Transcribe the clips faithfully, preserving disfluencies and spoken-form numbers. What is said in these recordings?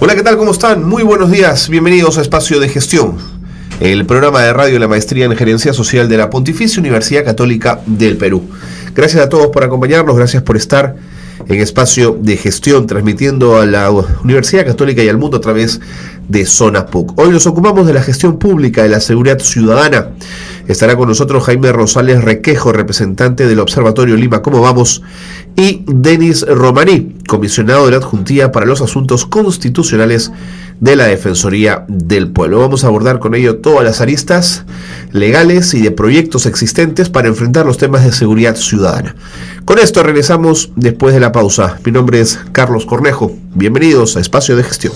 Hola, ¿qué tal? ¿Cómo están? Muy buenos días. Bienvenidos a Espacio de Gestión, el programa de radio de la Maestría en Gerencia Social de la Pontificia Universidad Católica del Perú. Gracias a todos por acompañarnos, gracias por estar en Espacio de Gestión, transmitiendo a la Universidad Católica y al mundo a través de Zona P U C. Hoy nos ocupamos de la gestión pública, de la seguridad ciudadana. Estará con nosotros Jaime Rosales Requejo, representante del Observatorio Lima Cómo Vamos, y Denis Romaní, comisionado de la Adjuntía para los Asuntos Constitucionales de la Defensoría del Pueblo. Vamos a abordar con ello todas las aristas legales y de proyectos existentes para enfrentar los temas de seguridad ciudadana. Con esto regresamos después de la pausa. Mi nombre es Carlos Cornejo. Bienvenidos a Espacio de Gestión.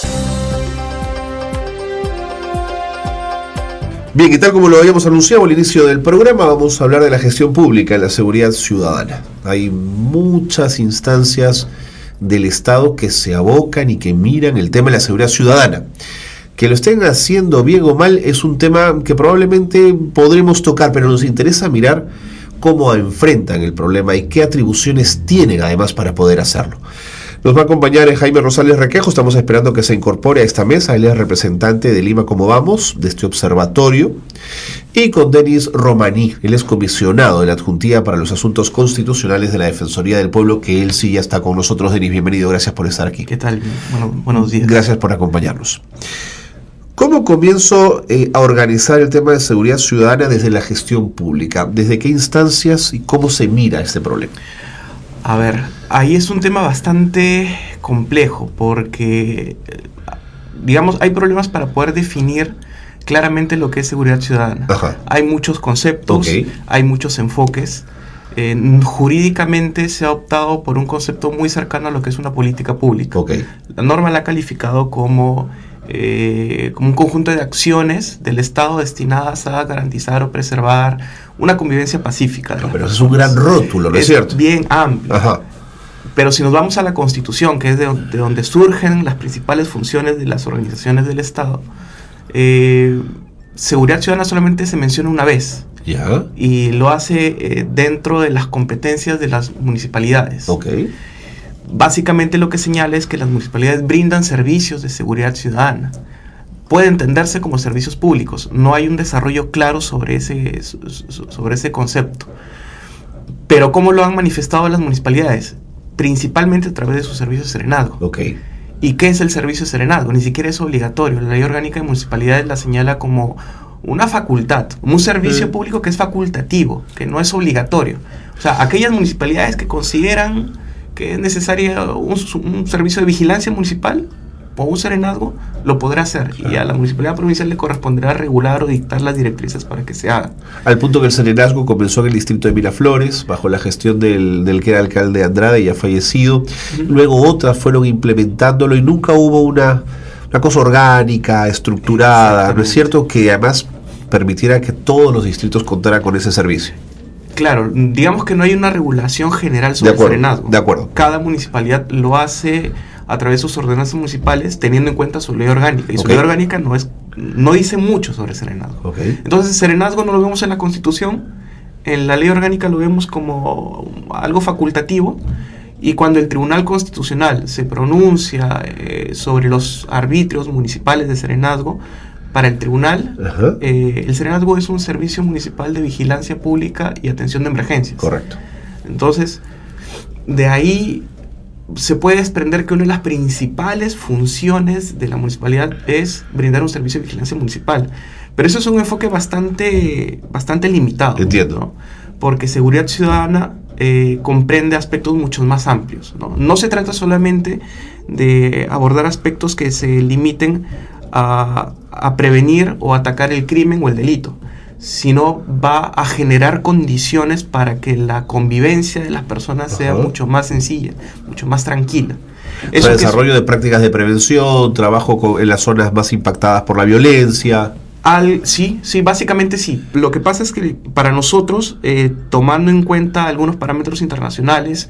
Bien, ¿qué tal? Como lo habíamos anunciado al inicio del programa, vamos a hablar de la gestión pública en la seguridad ciudadana. Hay muchas instancias del Estado que se abocan y que miran el tema de la seguridad ciudadana. Que lo estén haciendo bien o mal es un tema que probablemente podremos tocar, pero nos interesa mirar cómo enfrentan el problema y qué atribuciones tienen además para poder hacerlo. Nos va a acompañar Jaime Rosales Requejo, estamos esperando que se incorpore a esta mesa. Él es representante de Lima Cómo Vamos, de este observatorio, y con Denis Romaní, él es comisionado de la Adjuntía para los Asuntos Constitucionales de la Defensoría del Pueblo, que él sí ya está con nosotros. Denis, bienvenido, gracias por estar aquí. ¿Qué tal? Bueno, buenos días. Gracias por acompañarnos. ¿Cómo comienzo eh, a organizar el tema de seguridad ciudadana desde la gestión pública? ¿Desde qué instancias y cómo se mira este problema? A ver, ahí es un tema bastante complejo porque, digamos, hay problemas para poder definir claramente lo que es seguridad ciudadana. Ajá. Hay muchos conceptos, okay. Hay muchos enfoques. Eh, jurídicamente se ha optado por un concepto muy cercano a lo que es una política pública. Okay. La norma la ha calificado como, eh, como un conjunto de acciones del Estado destinadas a garantizar o preservar una convivencia pacífica. No, pero eso es un gran rótulo, ¿no es, es cierto? Bien amplio. Ajá. Pero si nos vamos a la Constitución, que es de, de donde surgen las principales funciones de las organizaciones del Estado, eh, seguridad ciudadana solamente se menciona una vez. ¿Ya? Y lo hace eh, dentro de las competencias de las municipalidades. Ok. Básicamente lo que señala es que las municipalidades brindan servicios de seguridad ciudadana. Puede entenderse como servicios públicos. No hay un desarrollo claro sobre ese, sobre ese concepto. Pero ¿cómo lo han manifestado las municipalidades? Principalmente a través de sus servicios de serenazgo. Okay. ¿Y qué es el servicio de serenazgo? Ni siquiera es obligatorio. La Ley Orgánica de Municipalidades la señala como una facultad, un servicio mm. público que es facultativo, que no es obligatorio. O sea, aquellas municipalidades que consideran que es necesario un, un servicio de vigilancia municipal o un serenazgo, lo podrá hacer. Claro. Y a la municipalidad provincial le corresponderá regular o dictar las directrices para que se haga. Al punto que el serenazgo comenzó en el distrito de Miraflores, bajo la gestión del, del que era alcalde Andrade, ya fallecido. Uh-huh. Luego otras fueron implementándolo y nunca hubo una, una cosa orgánica, estructurada. ¿No es cierto? Que además permitiera que todos los distritos contaran con ese servicio. Claro, digamos que no hay una regulación general sobre de acuerdo, el serenazgo. De acuerdo. Cada municipalidad lo hace a través de sus ordenanzas municipales, teniendo en cuenta su ley orgánica. Y su okay. ley orgánica no es no dice mucho sobre serenazgo. Okay. Entonces, el serenazgo no lo vemos en la Constitución, en la ley orgánica lo vemos como algo facultativo, y cuando el Tribunal Constitucional se pronuncia eh, sobre los arbitrios municipales de serenazgo, para el tribunal, uh-huh. eh, el serenazgo es un servicio municipal de vigilancia pública y atención de emergencias. Correcto. Entonces, de ahí se puede desprender que una de las principales funciones de la municipalidad es brindar un servicio de vigilancia municipal. Pero eso es un enfoque bastante, bastante limitado. Entiendo. ¿no? Porque seguridad ciudadana eh, comprende aspectos mucho más amplios. ¿no? no se trata solamente de abordar aspectos que se limiten a, a prevenir o atacar el crimen o el delito, sino va a generar condiciones para que la convivencia de las personas Ajá. sea mucho más sencilla, mucho más tranquila. O sea, desarrollo es, de prácticas de prevención, trabajo con, en las zonas más impactadas por la violencia. Al, sí, sí, básicamente sí. Lo que pasa es que para nosotros, eh, tomando en cuenta algunos parámetros internacionales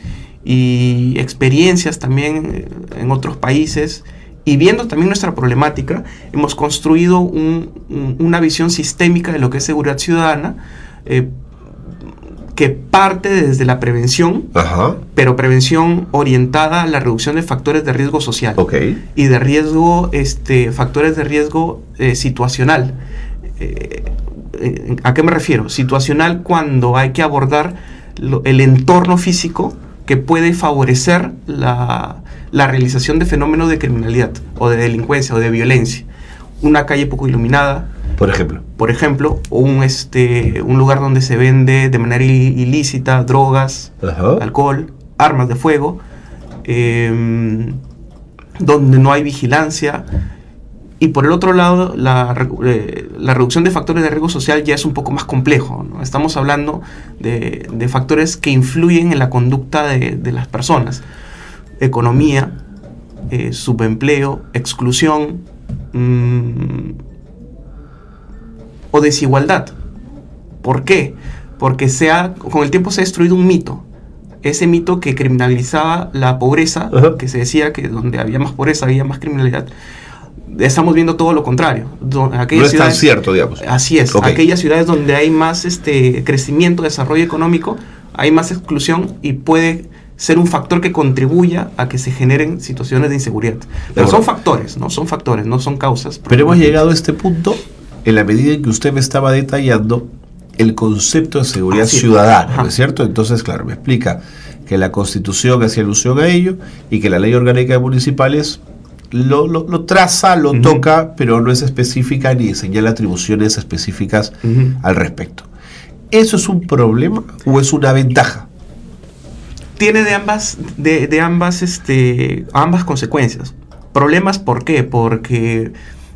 y experiencias también en otros países, y viendo también nuestra problemática, hemos construido un, un, una visión sistémica de lo que es seguridad ciudadana, eh, que parte desde la prevención, Ajá. pero prevención orientada a la reducción de factores de riesgo social, okay. y de riesgo, este, factores de riesgo eh, situacional. Eh, eh, ¿A qué me refiero? Situacional cuando hay que abordar lo, el entorno físico que puede favorecer la, la realización de fenómenos de criminalidad, o de delincuencia, o de violencia. Una calle poco iluminada, por ejemplo, por ejemplo, o un este un lugar donde se vende de manera ilícita drogas, Ajá. alcohol, armas de fuego, eh, donde no hay vigilancia. Y por el otro lado, la, eh, la reducción de factores de riesgo social ya es un poco más complejo, ¿no? Estamos hablando de, de factores que influyen en la conducta de, de las personas: economía, eh, subempleo, exclusión, mmm, o desigualdad. ¿Por qué? Porque se ha, con el tiempo se ha destruido un mito. Ese mito que criminalizaba la pobreza, uh-huh. que se decía que donde había más pobreza había más criminalidad. Estamos viendo todo lo contrario. Aquellas no es ciudades, tan cierto, digamos. Así es. Okay. Aquellas ciudades donde hay más este crecimiento, desarrollo económico, hay más exclusión y puede ser un factor que contribuya a que se generen situaciones de inseguridad. Pero son factores, ¿no? Son factores, no son causas. Pero hemos llegado a este punto en la medida en que usted me estaba detallando el concepto de seguridad Así ciudadana, es. ¿no es cierto? Entonces, claro, me explica que la Constitución hace alusión a ello y que la Ley Orgánica de Municipales lo, lo, lo traza, lo uh-huh. toca, pero no es específica ni señala atribuciones específicas uh-huh. al respecto. ¿Eso es un problema o es una ventaja? Tiene de ambas, de, de ambas, este, ambas consecuencias. Problemas, ¿por qué? Porque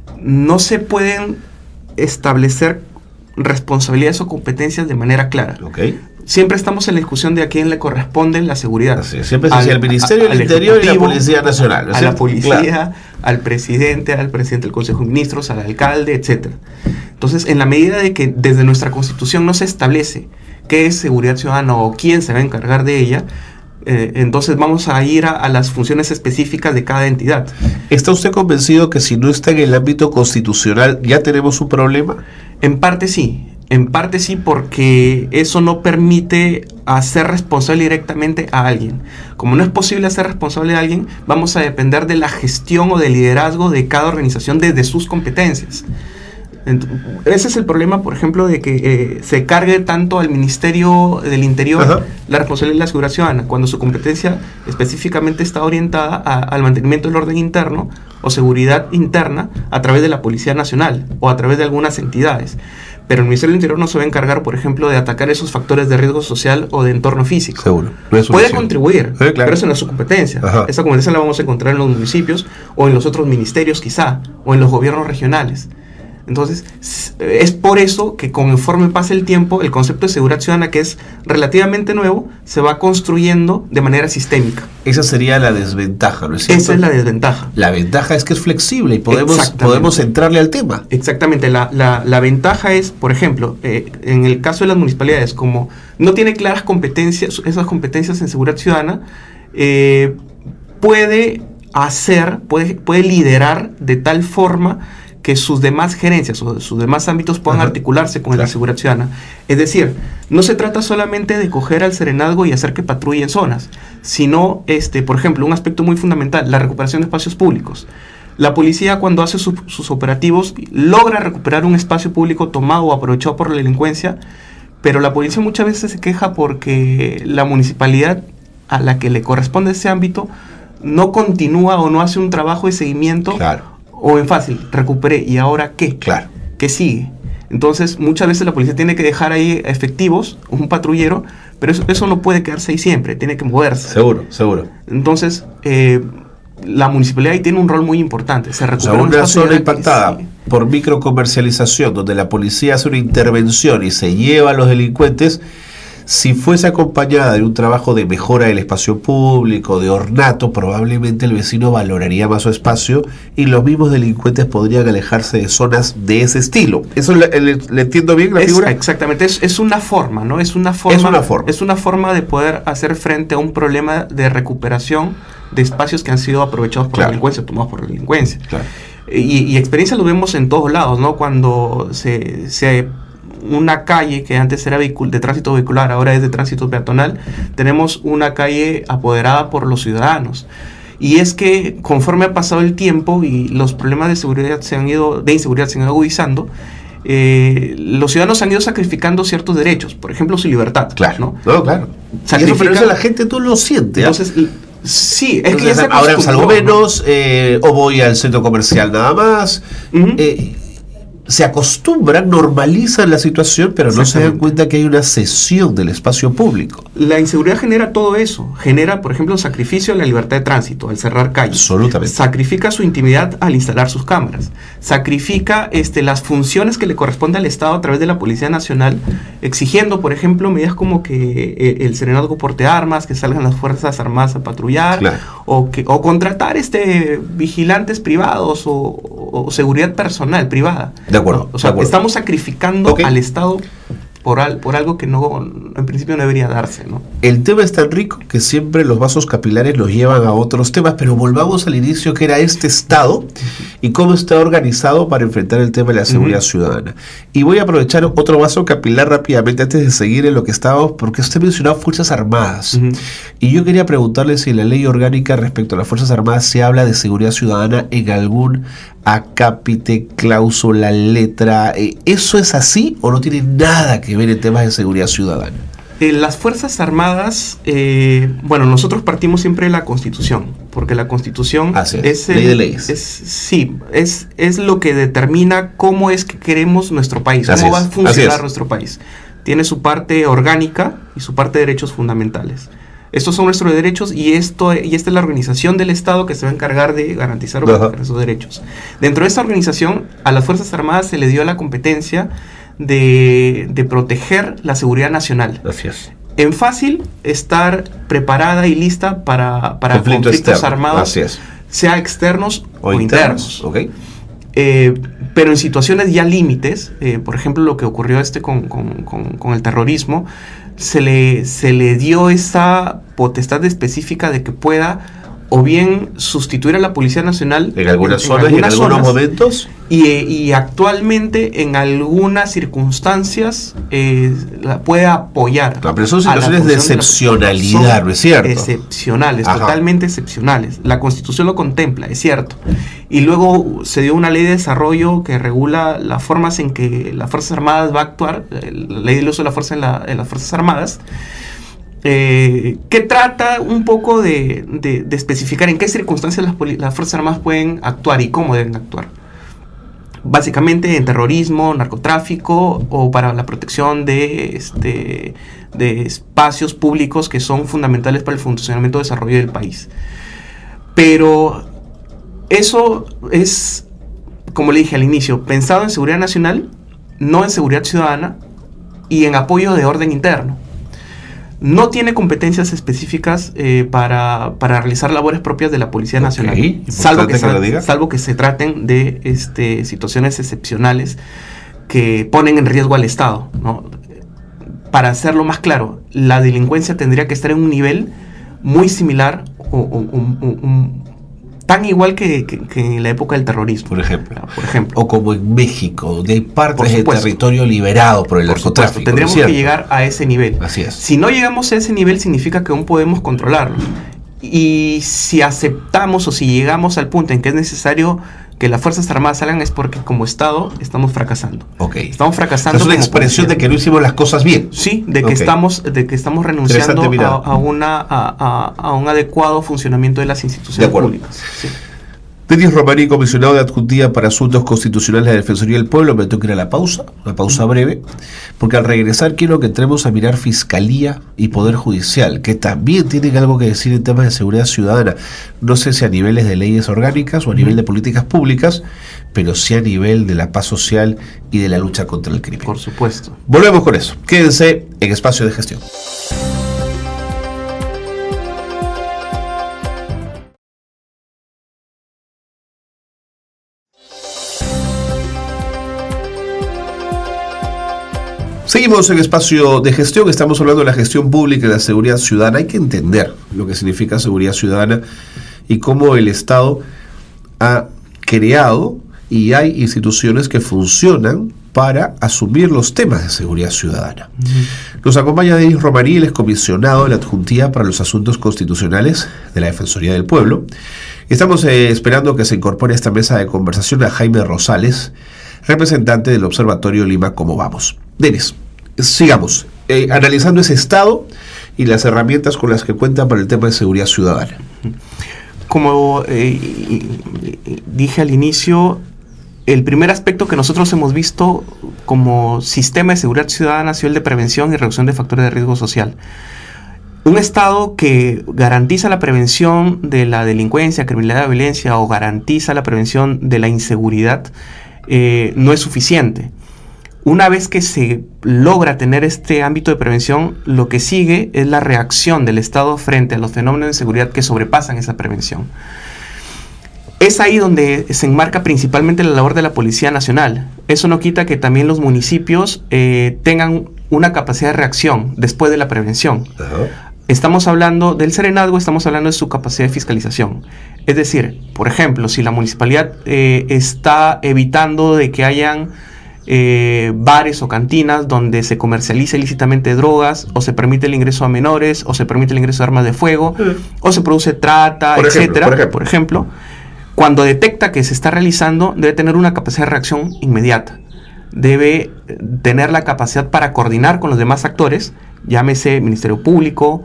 no se pueden establecer responsabilidades o competencias de manera clara. Okay. Siempre estamos en la discusión de a quién le corresponde la seguridad. Así, siempre se dice el Ministerio del Interior y la Policía Nacional, ¿no es a cierto? la policía, claro. al presidente, al presidente del Consejo de Ministros, al alcalde, etcétera. Entonces, en la medida de que desde nuestra Constitución no se establece qué es seguridad ciudadana o quién se va a encargar de ella, Eh, entonces vamos a ir a, a las funciones específicas de cada entidad. ¿Está usted convencido que si no está en el ámbito constitucional ya tenemos un problema? En parte sí, en parte sí, porque eso no permite hacer responsable directamente a alguien. Como no es posible hacer responsable a alguien, vamos a depender de la gestión o del liderazgo de cada organización desde sus competencias. Entonces, ese es el problema, por ejemplo, de que eh, se cargue tanto al Ministerio del Interior Ajá. la responsabilidad de la seguridad ciudadana, cuando su competencia específicamente está orientada a, al mantenimiento del orden interno o seguridad interna a través de la Policía Nacional o a través de algunas entidades. Pero el Ministerio del Interior no se va a encargar, por ejemplo, de atacar esos factores de riesgo social o de entorno físico. Seguro. No es Puede contribuir, sí, claro. pero eso no es su competencia. Ajá. Esa competencia la vamos a encontrar en los municipios o en los otros ministerios quizá, o en los gobiernos regionales. Entonces, es por eso que conforme pasa el tiempo, el concepto de seguridad ciudadana, que es relativamente nuevo, se va construyendo de manera sistémica. Esa sería la desventaja, ¿no es cierto? Esa es la desventaja. La ventaja es que es flexible y podemos, podemos entrarle al tema. Exactamente. La, la, la ventaja es, por ejemplo, eh, en el caso de las municipalidades, como no tiene claras competencias, esas competencias en seguridad ciudadana, eh, puede hacer, puede, puede liderar de tal forma que sus demás gerencias o sus demás ámbitos puedan Ajá. articularse con claro. la seguridad ciudadana. Es decir, no se trata solamente de coger al serenazgo y hacer que patrulle en zonas, sino, este, por ejemplo, un aspecto muy fundamental, la recuperación de espacios públicos. La policía, cuando hace su, sus operativos, logra recuperar un espacio público tomado o aprovechado por la delincuencia, pero la policía muchas veces se queja porque la municipalidad a la que le corresponde ese ámbito no continúa o no hace un trabajo de seguimiento. Claro. O en fácil, recuperé, ¿y ahora qué? Claro. ¿Qué sigue? Entonces, muchas veces la policía tiene que dejar ahí efectivos, un patrullero, pero eso, eso no puede quedarse ahí siempre, tiene que moverse. Seguro, seguro. Entonces, eh, la municipalidad ahí tiene un rol muy importante. Se recupera, o sea, una zona impactada que, sí. por microcomercialización, donde la policía hace una intervención y se lleva a los delincuentes, si fuese acompañada de un trabajo de mejora del espacio público, de ornato, probablemente el vecino valoraría más su espacio y los mismos delincuentes podrían alejarse de zonas de ese estilo. ¿Eso le, le, le entiendo bien la es, figura? Exactamente, es, es una forma, ¿no? Es una forma, es una forma. Es una forma de poder hacer frente a un problema de recuperación de espacios que han sido aprovechados por claro. la delincuencia, tomados por la delincuencia. Claro. Y, y experiencia lo vemos en todos lados, ¿no? Cuando se... se una calle que antes era de tránsito vehicular, ahora es de tránsito peatonal, tenemos una calle apoderada por los ciudadanos. Y es que conforme ha pasado el tiempo y los problemas de seguridad se han ido, de inseguridad se han ido agudizando, eh, los ciudadanos han ido sacrificando ciertos derechos, por ejemplo su libertad. Claro, ¿no? No, claro. Y eso, pero eso la gente tú lo siente. Entonces, ¿eh? Sí, es Entonces, que ya se ahora salgo menos, ¿no? eh, o voy al centro comercial nada más. Uh-huh. eh, se acostumbran, normalizan la situación, pero no se dan cuenta que hay una cesión del espacio público. La inseguridad genera todo eso. Genera, por ejemplo, sacrificio de la libertad de tránsito al cerrar calles. Absolutamente. Sacrifica su intimidad al instalar sus cámaras. Sacrifica este, las funciones que le corresponde al Estado a través de la Policía Nacional, exigiendo, por ejemplo, medidas como que eh, el serenazgo porte armas, que salgan las Fuerzas Armadas a patrullar, claro. o, que, o contratar este, vigilantes privados o, o, o seguridad personal privada. De acuerdo, o sea, de acuerdo. Estamos sacrificando okay. al Estado por, al, por algo que no, en principio no debería darse, ¿no? El tema es tan rico que siempre los vasos capilares los llevan a otros temas, pero volvamos al inicio, que era este Estado y cómo está organizado para enfrentar el tema de la seguridad uh-huh. ciudadana. Y voy a aprovechar otro vaso capilar rápidamente antes de seguir en lo que estábamos, porque usted mencionó Fuerzas Armadas. Uh-huh. Y yo quería preguntarle si en la ley orgánica respecto a las Fuerzas Armadas se habla de seguridad ciudadana en algún acápite, cláusula, letra. ¿Eso es así o no tiene nada que ver en temas de seguridad ciudadana? Eh, las Fuerzas Armadas, eh, bueno, nosotros partimos siempre de la Constitución, porque la Constitución Así es, es, el, ley de leyes. Es, sí, es, es lo que determina cómo es que queremos nuestro país, Así cómo es, va a funcionar nuestro país. Tiene su parte orgánica y su parte de derechos fundamentales. Estos son nuestros derechos y esto y esta es la organización del Estado que se va a encargar de garantizar esos derechos. Dentro de esta organización, a las Fuerzas Armadas se le dio la competencia de, de proteger la seguridad nacional. Gracias. En fácil, estar preparada y lista para, para Conflicto conflictos externo. armados, sea externos o, o internos. internos. Okay. Eh, pero en situaciones ya límites, eh, por ejemplo lo que ocurrió este con, con, con, con el terrorismo, se le, se le dio esa potestad específica de que pueda o bien sustituir a la Policía Nacional en algunas en, zonas en algunas y en algunos zonas, momentos y, y actualmente en algunas circunstancias eh, la puede apoyar. No, pero son situaciones de excepcionalidad, de la, ¿no es cierto? Excepcionales, Ajá. totalmente excepcionales. La Constitución lo contempla, es cierto. Y luego se dio una ley de desarrollo que regula las formas en que las Fuerzas Armadas va a actuar, la ley del uso de la fuerza en, la, en las Fuerzas Armadas, Eh, que trata un poco de, de, de especificar en qué circunstancias las, las Fuerzas Armadas pueden actuar y cómo deben actuar. Básicamente en terrorismo, narcotráfico o para la protección de, este, de espacios públicos que son fundamentales para el funcionamiento y desarrollo del país. Pero eso es, como le dije al inicio, pensado en seguridad nacional, no en seguridad ciudadana y en apoyo de orden interno. No tiene competencias específicas eh, para, para realizar labores propias de la Policía Nacional, okay. salvo, que que se, salvo que se traten de este, situaciones excepcionales que ponen en riesgo al Estado, ¿no? Para hacerlo más claro, la delincuencia tendría que estar en un nivel muy similar o, o, o, o, o tan igual que, que, que en la época del terrorismo. Por ejemplo. Por ejemplo. O como en México, donde hay partes del territorio liberado por el por narcotráfico. Supuesto, tendríamos ¿no es que llegar a ese nivel. Así es. Si no llegamos a ese nivel, significa que aún podemos controlarlo. Y si aceptamos o si llegamos al punto en que es necesario que las Fuerzas Armadas salgan, es porque como Estado estamos fracasando. Okay. Estamos fracasando. Es una expresión de que no hicimos las cosas bien. Sí, de que okay. estamos, de que estamos renunciando a, a, una, a, a, a un adecuado funcionamiento de las instituciones públicas. Sí. Denis Romaní, comisionado de Adjuntía para Asuntos Constitucionales de la Defensoría del Pueblo. Me tengo que ir a la pausa, una pausa breve, porque al regresar quiero que entremos a mirar Fiscalía y Poder Judicial, que también tienen algo que decir en temas de seguridad ciudadana. No sé si a niveles de leyes orgánicas o a nivel de políticas públicas, pero sí a nivel de la paz social y de la lucha contra el crimen. Por supuesto. Volvemos con eso. Quédense en Espacio de Gestión. Seguimos en Espacio de Gestión, estamos hablando de la gestión pública y la seguridad ciudadana. Hay que entender lo que significa seguridad ciudadana y cómo el Estado ha creado y hay instituciones que funcionan para asumir los temas de seguridad ciudadana. Uh-huh. Nos acompaña Denis Romaní, el excomisionado de la Adjuntía para los Asuntos Constitucionales de la Defensoría del Pueblo. Estamos eh, esperando que se incorpore a esta mesa de conversación a Jaime Rosales, representante del Observatorio Lima Cómo Vamos. Denis, sigamos eh, analizando ese estado y las herramientas con las que cuentan para el tema de seguridad ciudadana. Como eh, dije al inicio, el primer aspecto que nosotros hemos visto como sistema de seguridad ciudadana ha sido el de prevención y reducción de factores de riesgo social. Un Estado que garantiza la prevención de la delincuencia, criminalidad, violencia o garantiza la prevención de la inseguridad eh, no es suficiente. Una vez que se logra tener este ámbito de prevención, lo que sigue es la reacción del Estado frente a los fenómenos de inseguridad que sobrepasan esa prevención. Es ahí donde se enmarca principalmente la labor de la Policía Nacional. Eso no quita que también los municipios eh, tengan una capacidad de reacción después de la prevención. Uh-huh. Estamos hablando del serenazgo, estamos hablando de su capacidad de fiscalización. Es decir, por ejemplo, si la municipalidad eh, está evitando de que hayan eh, bares o cantinas donde se comercializa ilícitamente drogas, o se permite el ingreso a menores, o se permite el ingreso de armas de fuego, uh-huh. o se produce trata, por etcétera, ejemplo, por ejemplo. Por ejemplo Cuando detecta que se está realizando, debe tener una capacidad de reacción inmediata. Debe tener la capacidad para coordinar con los demás actores, llámese Ministerio Público,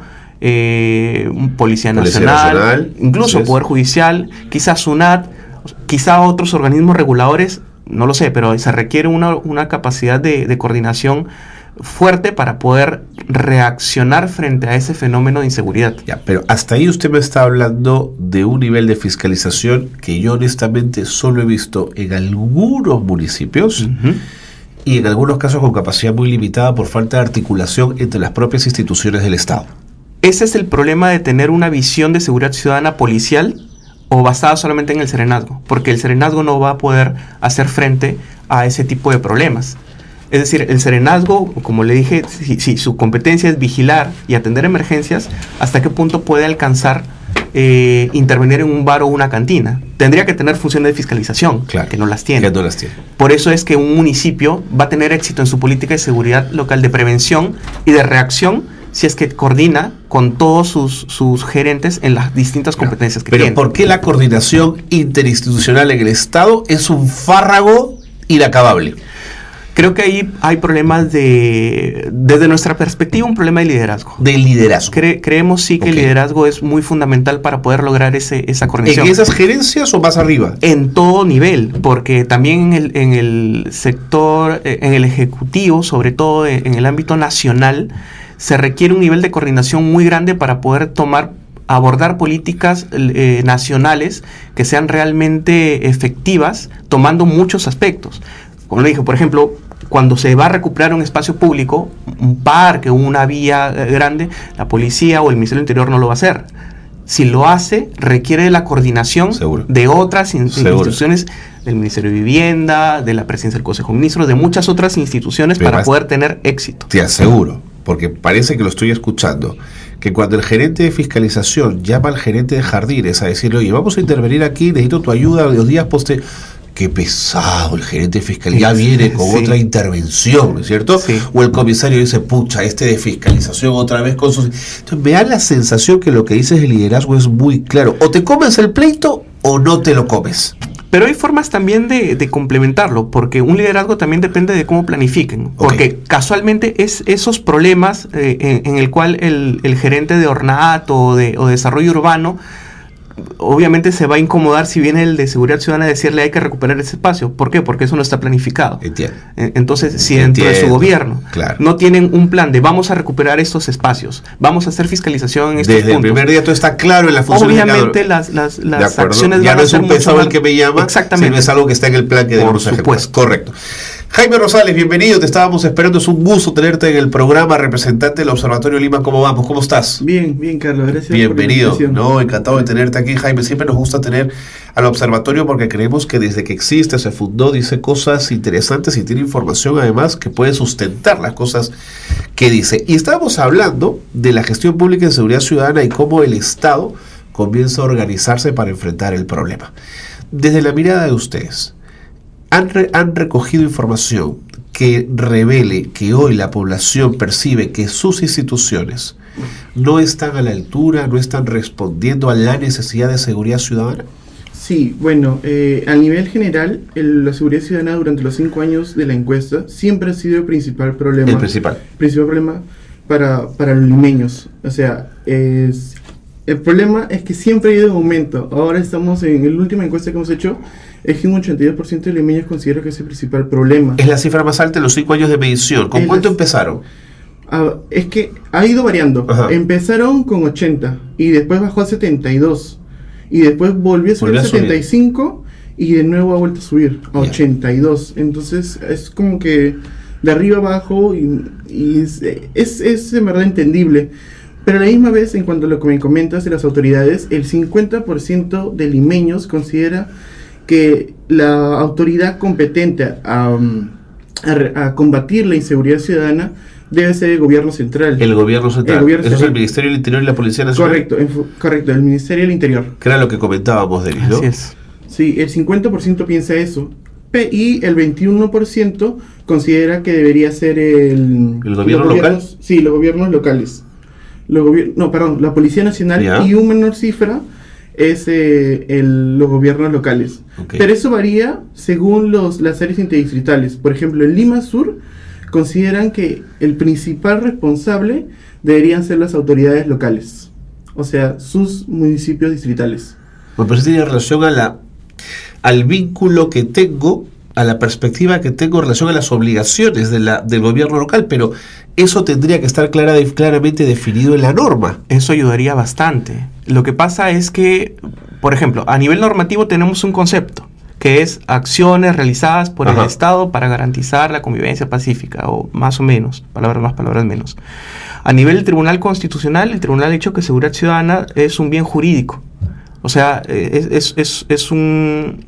eh, Policía, Policía Nacional, Nacional, incluso Poder Judicial, quizás SUNAT, quizá otros organismos reguladores, no lo sé, pero se requiere una, una capacidad de, de coordinación fuerte para poder reaccionar frente a ese fenómeno de inseguridad. Ya, pero hasta ahí usted me está hablando de un nivel de fiscalización que yo honestamente solo he visto en algunos municipios uh-huh. y en algunos casos con capacidad muy limitada por falta de articulación entre las propias instituciones del Estado. Ese es el problema de tener una visión de seguridad ciudadana policial o basada solamente en el serenazgo, porque el serenazgo no va a poder hacer frente a ese tipo de problemas. Es decir, el serenazgo, como le dije, si, si su competencia es vigilar y atender emergencias, ¿hasta qué punto puede alcanzar eh, intervenir en un bar o una cantina? Tendría que tener funciones de fiscalización, claro, que no las tiene. Que no las tiene. Por eso es que un municipio va a tener éxito en su política de seguridad local de prevención y de reacción si es que coordina con todos sus, sus gerentes en las distintas competencias claro, que pero tiene. Pero ¿por qué la coordinación interinstitucional en el Estado es un fárrago inacabable? Creo que ahí hay problemas de, desde nuestra perspectiva, un problema de liderazgo. De liderazgo. Cre, creemos sí que okay. el liderazgo es muy fundamental para poder lograr ese, esa coordinación. ¿En esas gerencias o más arriba? En todo nivel, porque también en el, en el sector, en el ejecutivo, sobre todo en el ámbito nacional, se requiere un nivel de coordinación muy grande para poder tomar abordar políticas eh, nacionales que sean realmente efectivas, tomando muchos aspectos. Como le dije, por ejemplo, cuando se va a recuperar un espacio público, un parque, una vía grande, la policía o el Ministerio del Interior no lo va a hacer. Si lo hace, requiere la coordinación Seguro. de otras in- instituciones, del Ministerio de Vivienda, de la Presidencia del Consejo de Ministros, de muchas otras instituciones Pero para más, poder tener éxito. Te aseguro, porque parece que lo estoy escuchando, que cuando el gerente de fiscalización llama al gerente de jardines a decirle, oye, vamos a intervenir aquí, necesito tu ayuda, los días poste... Qué pesado, el gerente de fiscalía viene con sí. otra intervención, ¿no es cierto? Sí. O el comisario dice, pucha, este de fiscalización otra vez con sus... Entonces me da la sensación que lo que dices de liderazgo es muy claro. O te comes el pleito o no te lo comes. Pero hay formas también de, de complementarlo, porque un liderazgo también depende de cómo planifiquen. Porque okay. casualmente es esos problemas eh, en, en el cual el, el gerente de ornato o de, o de desarrollo urbano obviamente se va a incomodar si viene el de seguridad ciudadana a decirle hay que recuperar ese espacio. ¿Por qué? Porque eso no está planificado. Entiendo. Entonces, si dentro Entiendo. de su gobierno claro. no tienen un plan de vamos a recuperar estos espacios, vamos a hacer fiscalización en estos Desde puntos. Desde el primer día todo está claro en la función. Obviamente las, las, las acciones ya van no a ser es un pesado el que me llama, exactamente. sino es algo que está en el plan que debemos ejecutar. Correcto. Jaime Rosales, bienvenido, te estábamos esperando, es un gusto tenerte en el programa, representante del Observatorio Lima Cómo Vamos, ¿cómo estás? Bien, bien Carlos, gracias Bienvenido, por la invitación. No, encantado de tenerte aquí, Jaime, siempre nos gusta tener al Observatorio porque creemos que desde que existe, se fundó, dice cosas interesantes y tiene información además que puede sustentar las cosas que dice. Y estábamos hablando de la gestión pública en seguridad ciudadana y cómo el Estado comienza a organizarse para enfrentar el problema. Desde la mirada de ustedes, Han, re, han recogido información que revele que hoy la población percibe que sus instituciones no están a la altura, no están respondiendo a la necesidad de seguridad ciudadana? Sí, bueno, eh, a nivel general, el, la seguridad ciudadana durante los cinco años de la encuesta siempre ha sido el principal problema. El principal. principal problema para, para los limeños. O sea, es, el problema es que siempre ha ido en aumento. Ahora estamos en la última encuesta que hemos hecho, es que un ochenta y dos por ciento de limeños considera que es el principal problema. Es la cifra más alta en los cinco años de medición. ¿Con es cuánto la, empezaron? Ah, es que ha ido variando. Ajá. Empezaron con ochenta y después bajó a setenta y dos. Y después volvió a subir a setenta y cinco y de nuevo ha vuelto a subir a yeah. ochenta y dos. Entonces es como que de arriba abajo y, y es, es, es en verdad entendible. Pero a la misma vez, en cuanto a lo que me comentas de las autoridades, el cincuenta por ciento de limeños considera que la autoridad competente a, a, a combatir la inseguridad ciudadana debe ser el gobierno central. El gobierno central. El gobierno Eso central. Es el Ministerio del Interior y la Policía Nacional. Correcto, correcto, el Ministerio del Interior. Que era lo que comentábamos, Denis, ¿no? Así es. Sí, el cincuenta por ciento piensa eso. Y el veintiuno por ciento considera que debería ser el... ¿El gobierno local? Sí, los gobiernos locales. Los gobier no, perdón, la Policía Nacional. ¿Ya? Y una menor cifra es eh, el, los gobiernos locales. Okay. Pero eso varía según los, las áreas interdistritales. Por ejemplo, en Lima Sur consideran que el principal responsable deberían ser las autoridades locales, o sea, sus municipios distritales. Bueno, pero eso tiene relación a la, al vínculo que tengo, a la perspectiva que tengo en relación a las obligaciones de la, del gobierno local, pero eso tendría que estar clara, claramente definido en la norma. Eso ayudaría bastante. Lo que pasa es que, por ejemplo, a nivel normativo tenemos un concepto, que es acciones realizadas por Ajá. el Estado para garantizar la convivencia pacífica, o más o menos, palabras más, palabras menos. A nivel del Tribunal Constitucional, el Tribunal ha dicho que seguridad ciudadana es un bien jurídico. O sea, es, es, es, es, un,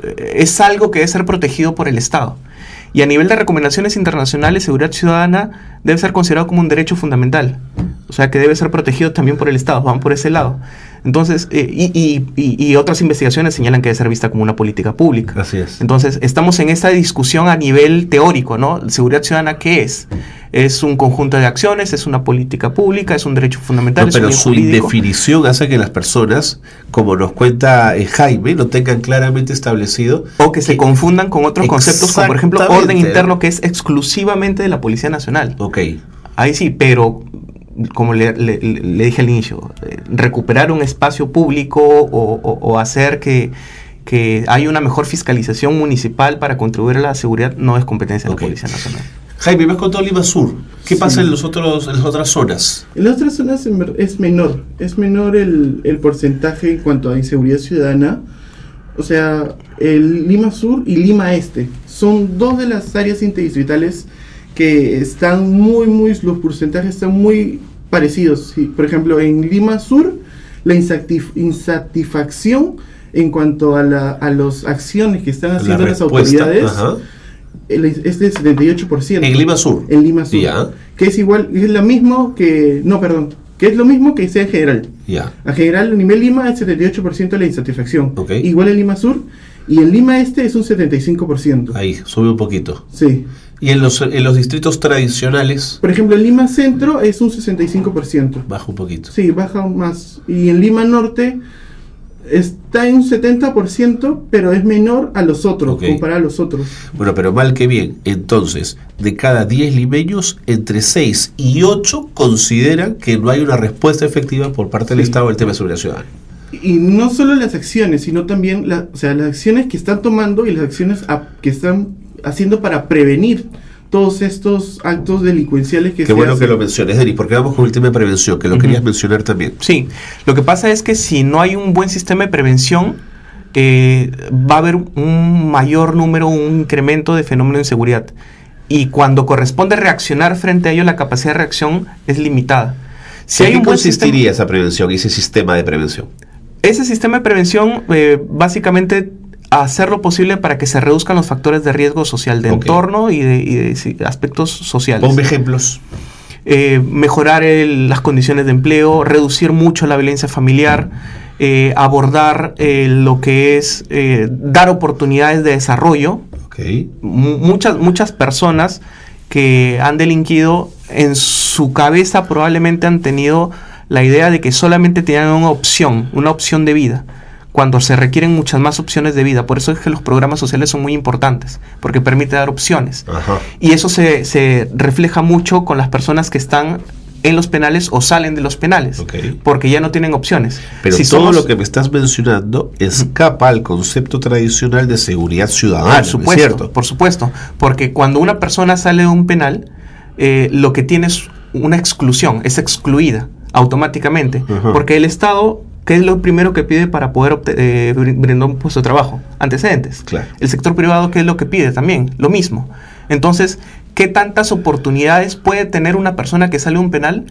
es algo que debe ser protegido por el Estado. Y a nivel de recomendaciones internacionales, seguridad ciudadana debe ser considerado como un derecho fundamental. O sea, que debe ser protegido también por el Estado, van por ese lado. Entonces, eh, y, y, y, y otras investigaciones señalan que debe ser vista como una política pública. Así es. Entonces, estamos en esta discusión a nivel teórico, ¿no? ¿Seguridad ciudadana qué es? ¿Es un conjunto de acciones? ¿Es una política pública? ¿Es un derecho fundamental? No, ¿Es pero un bien su jurídico? indefinición hace que las personas, como nos cuenta eh, Jaime, lo tengan claramente establecido. O que, que se confundan con otros conceptos, como por ejemplo orden interno, que es exclusivamente de la Policía Nacional. Ok. Ahí sí, pero como le, le, le dije al inicio, eh, recuperar un espacio público o, o, o hacer que, que haya una mejor fiscalización municipal para contribuir a la seguridad no es competencia de okay. la Policía Nacional. Jaime, me has contado Lima Sur. ¿Qué sí. pasa en, los otros, en las otras zonas? En las otras zonas es menor. Es menor el, el porcentaje en cuanto a inseguridad ciudadana. O sea, el Lima Sur y Lima Este son dos de las áreas interdistritales que están muy, muy, los porcentajes están muy parecidos. Sí, por ejemplo, en Lima Sur, la insatisf insatisfacción en cuanto a, la, a las acciones que están haciendo las autoridades ajá. es del setenta y ocho por ciento. En Lima Sur. En Lima Sur. Yeah. Que es igual, es lo mismo que, no, perdón, que es lo mismo que sea en general. Yeah. A general, a nivel Lima, el setenta y ocho por ciento de la insatisfacción. Okay. Igual en Lima Sur. Y en Lima Este es un setenta y cinco por ciento. Ahí, sube un poquito. Sí. ¿Y en los, en los distritos tradicionales? Por ejemplo, en Lima Centro es un sesenta y cinco por ciento. Baja un poquito. Sí, baja más. Y en Lima Norte está en un setenta por ciento, pero es menor a los otros, okay. comparado a los otros. Bueno, pero mal que bien. Entonces, de cada diez limeños, entre seis y ocho consideran que no hay una respuesta efectiva por parte del sí. Estado al tema de seguridad ciudadana. Y no solo las acciones, sino también la, o sea, las acciones que están tomando y las acciones a, que están haciendo para prevenir todos estos actos delincuenciales que Qué se bueno hacen. que lo menciones, Denis, porque vamos con el tema de prevención, que lo uh-huh. querías mencionar también. Sí, lo que pasa es que si no hay un buen sistema de prevención, eh, va a haber un mayor número, un incremento de fenómeno de inseguridad. Y cuando corresponde reaccionar frente a ello, la capacidad de reacción es limitada. Si ¿En qué consistiría sistema, esa prevención, ese sistema de prevención? Ese sistema de prevención, eh, básicamente, hacer lo posible para que se reduzcan los factores de riesgo social de okay. entorno y de, y de sí, aspectos sociales. Ponme ejemplos. Eh, mejorar el, las condiciones de empleo, reducir mucho la violencia familiar, eh, abordar eh, lo que es eh, dar oportunidades de desarrollo, okay. Okay. M- muchas, muchas personas que han delinquido, en su cabeza probablemente han tenido la idea de que solamente tenían una opción, una opción de vida, cuando se requieren muchas más opciones de vida. Por eso es que los programas sociales son muy importantes, porque permite dar opciones. Ajá. Y eso se, se refleja mucho con las personas que están en los penales o salen de los penales, okay, porque ya no tienen opciones. Pero si todo somos, lo que me estás mencionando escapa al concepto tradicional de seguridad ciudadana, por supuesto, ¿no es cierto? Por supuesto, porque cuando una persona sale de un penal, eh, lo que tiene es una exclusión, es excluida automáticamente, uh-huh, porque el Estado, ¿qué es lo primero que pide para poder obte- eh, brindar un puesto de trabajo? Antecedentes. Claro. El sector privado, ¿qué es lo que pide? También, lo mismo. Entonces, ¿qué tantas oportunidades puede tener una persona que sale de un penal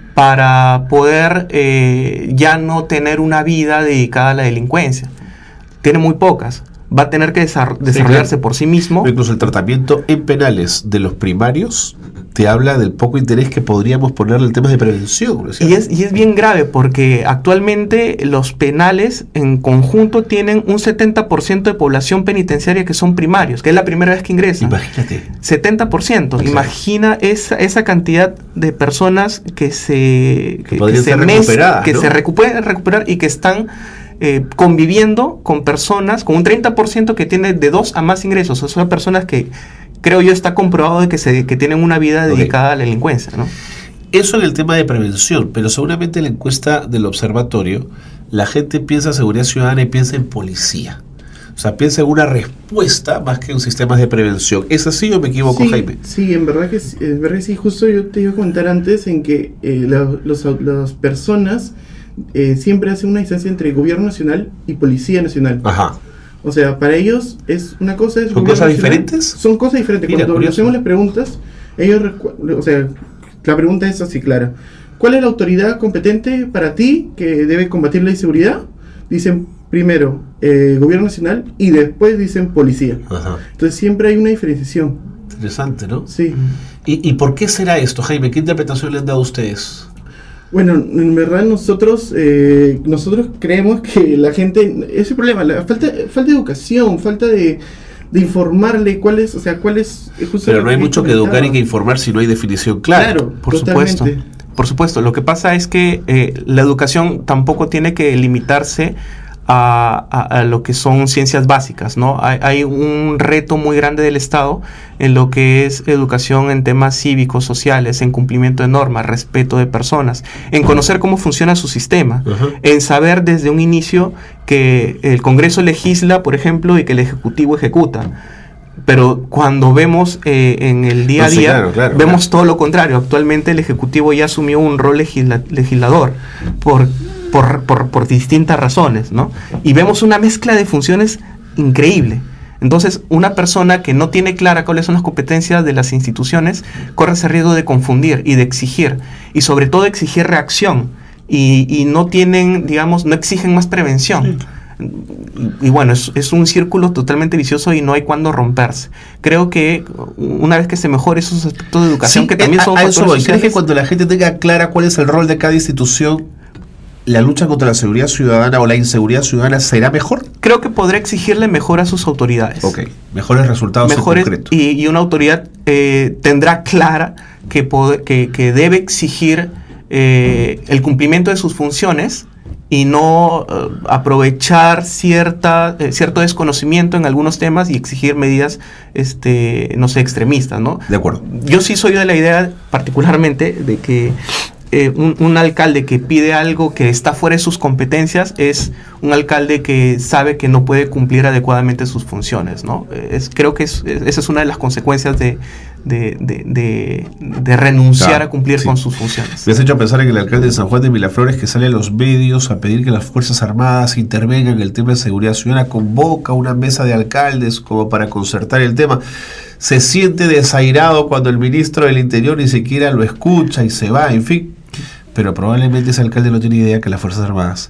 para poder eh, ya no tener una vida dedicada a la delincuencia? Tiene muy pocas. Va a tener que desar- desarrollarse, sí, claro, por sí mismo. Incluso el tratamiento en penales de los primarios te habla del poco interés que podríamos ponerle en temas de prevención, ¿no es cierto? Y es, y es bien grave, porque actualmente los penales en conjunto tienen un setenta por ciento de población penitenciaria que son primarios, que es la primera vez que ingresan. Imagínate. setenta por ciento. Claro. Imagina esa, esa cantidad de personas que se, que, que, que se, mes, que ¿no? se recu- pueden recuperar y que están eh, conviviendo con personas, con un treinta por ciento que tiene de dos a más ingresos. O sea, son personas que, creo yo, está comprobado de que, se, que tienen una vida dedicada, okay, a la delincuencia, ¿no? Eso en el tema de prevención, pero seguramente en la encuesta del observatorio, la gente piensa en seguridad ciudadana y piensa en policía. O sea, piensa en una respuesta más que en sistemas de prevención. ¿Es así o me equivoco, sí, Jaime? Sí, en verdad que sí, en verdad que sí. Justo yo te iba a contar antes en que eh, la, los, las personas eh, siempre hacen una distancia entre gobierno nacional y policía nacional. Ajá. O sea, para ellos es una cosa... Es ¿Son cosas diferentes? Son cosas diferentes. Mira, Cuando le hacemos las preguntas, ellos... Recu- o sea, la pregunta es así clara. ¿Cuál es la autoridad competente para ti que debe combatir la inseguridad? Dicen primero eh, gobierno nacional y después dicen policía. Ajá. Entonces siempre hay una diferenciación. Interesante, ¿no? Sí. ¿Y, ¿Y por qué será esto, Jaime? ¿Qué interpretación le han dado a ustedes? Bueno, en verdad nosotros eh, nosotros creemos que la gente... Ese problema, la falta, falta de educación, falta de... de informarle cuál es, o sea, cuál es... Pero no hay mucho que educar y que informar si no hay definición clara. Claro, por totalmente. supuesto. Por supuesto. Lo que pasa es que eh, la educación tampoco tiene que limitarse a, a, a lo que son ciencias básicas, ¿no? Hay, hay un reto muy grande del Estado en lo que es educación en temas cívicos, sociales, en cumplimiento de normas, respeto de personas, en conocer cómo funciona su sistema, uh-huh, en saber desde un inicio que el Congreso legisla, por ejemplo, y que el Ejecutivo ejecuta. Pero cuando vemos eh, en el día a día, no, sí, claro, claro, vemos claro. todo lo contrario. Actualmente el Ejecutivo ya asumió un rol legisla- legislador por, por, por, por distintas razones, ¿no? Y vemos una mezcla de funciones increíble. Entonces, una persona que no tiene clara cuáles son las competencias de las instituciones corre ese riesgo de confundir y de exigir, y sobre todo exigir reacción, y, y no tienen, digamos, no exigen más prevención. Sí. Y, y bueno, es, es un círculo totalmente vicioso y no hay cuándo romperse. Creo que una vez que se mejore esos aspectos de educación, sí, que también a, son a factores eso voy. sociales. ¿Crees que cuando la gente tenga clara cuál es el rol de cada institución, la lucha contra la seguridad ciudadana o la inseguridad ciudadana será mejor? Creo que podrá exigirle mejor a sus autoridades. Ok, mejores resultados mejores, en concreto. Y, y una autoridad eh, tendrá clara que, poder, que, que debe exigir eh, el cumplimiento de sus funciones y no uh, aprovechar cierta eh, cierto desconocimiento en algunos temas y exigir medidas, este, no sé, extremistas, ¿no? De acuerdo. Yo sí soy de la idea, particularmente, de que eh, un, un alcalde que pide algo que está fuera de sus competencias es un alcalde que sabe que no puede cumplir adecuadamente sus funciones, ¿no? Es, creo que es, es, esa es una de las consecuencias de De, de, de, de renunciar claro, a cumplir sí. con sus funciones. Me has hecho pensar en el alcalde de San Juan de Miraflores, que sale a los medios a pedir que las Fuerzas Armadas intervengan en el tema de seguridad ciudadana, convoca una mesa de alcaldes como para concertar el tema, se siente desairado cuando el ministro del Interior ni siquiera lo escucha y se va, en fin, pero probablemente ese alcalde no tiene idea que las Fuerzas Armadas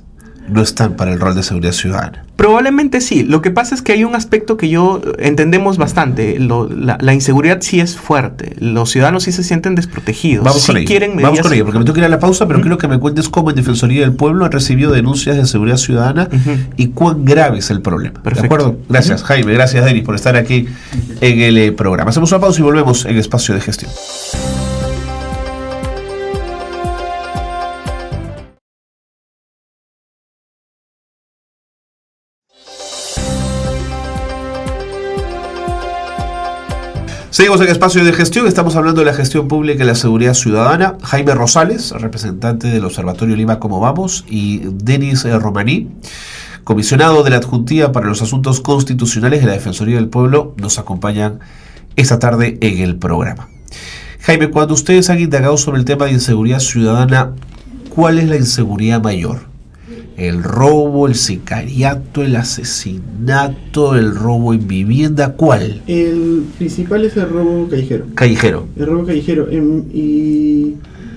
no están para el rol de seguridad ciudadana. Probablemente sí. Lo que pasa es que hay un aspecto que yo entendemos bastante. Lo, la, la inseguridad sí es fuerte. Los ciudadanos sí se sienten desprotegidos. Vamos sí con ello. Quieren Vamos con ello, porque me tengo que ir a la pausa, pero uh-huh. quiero que me cuentes cómo en Defensoría del Pueblo han recibido denuncias de seguridad ciudadana uh-huh. y cuán grave es el problema. Perfecto. ¿De acuerdo? Gracias, uh-huh. Jaime. Gracias, Denis, por estar aquí en el eh, programa. Hacemos una pausa y volvemos en Espacio de Gestión. Seguimos en Espacio de Gestión, estamos hablando de la gestión pública y la seguridad ciudadana. Jaime Rosales, representante del Observatorio Lima Cómo Vamos, y Denis Romaní, comisionado de la Adjuntía para los Asuntos Constitucionales de la Defensoría del Pueblo, nos acompañan esta tarde en el programa. Jaime, cuando ustedes han indagado sobre el tema de inseguridad ciudadana, ¿cuál es la inseguridad mayor? ¿El robo, el sicariato, el asesinato, el robo en vivienda? ¿Cuál? El principal es el robo callejero. Callejero. El robo callejero. Eh, y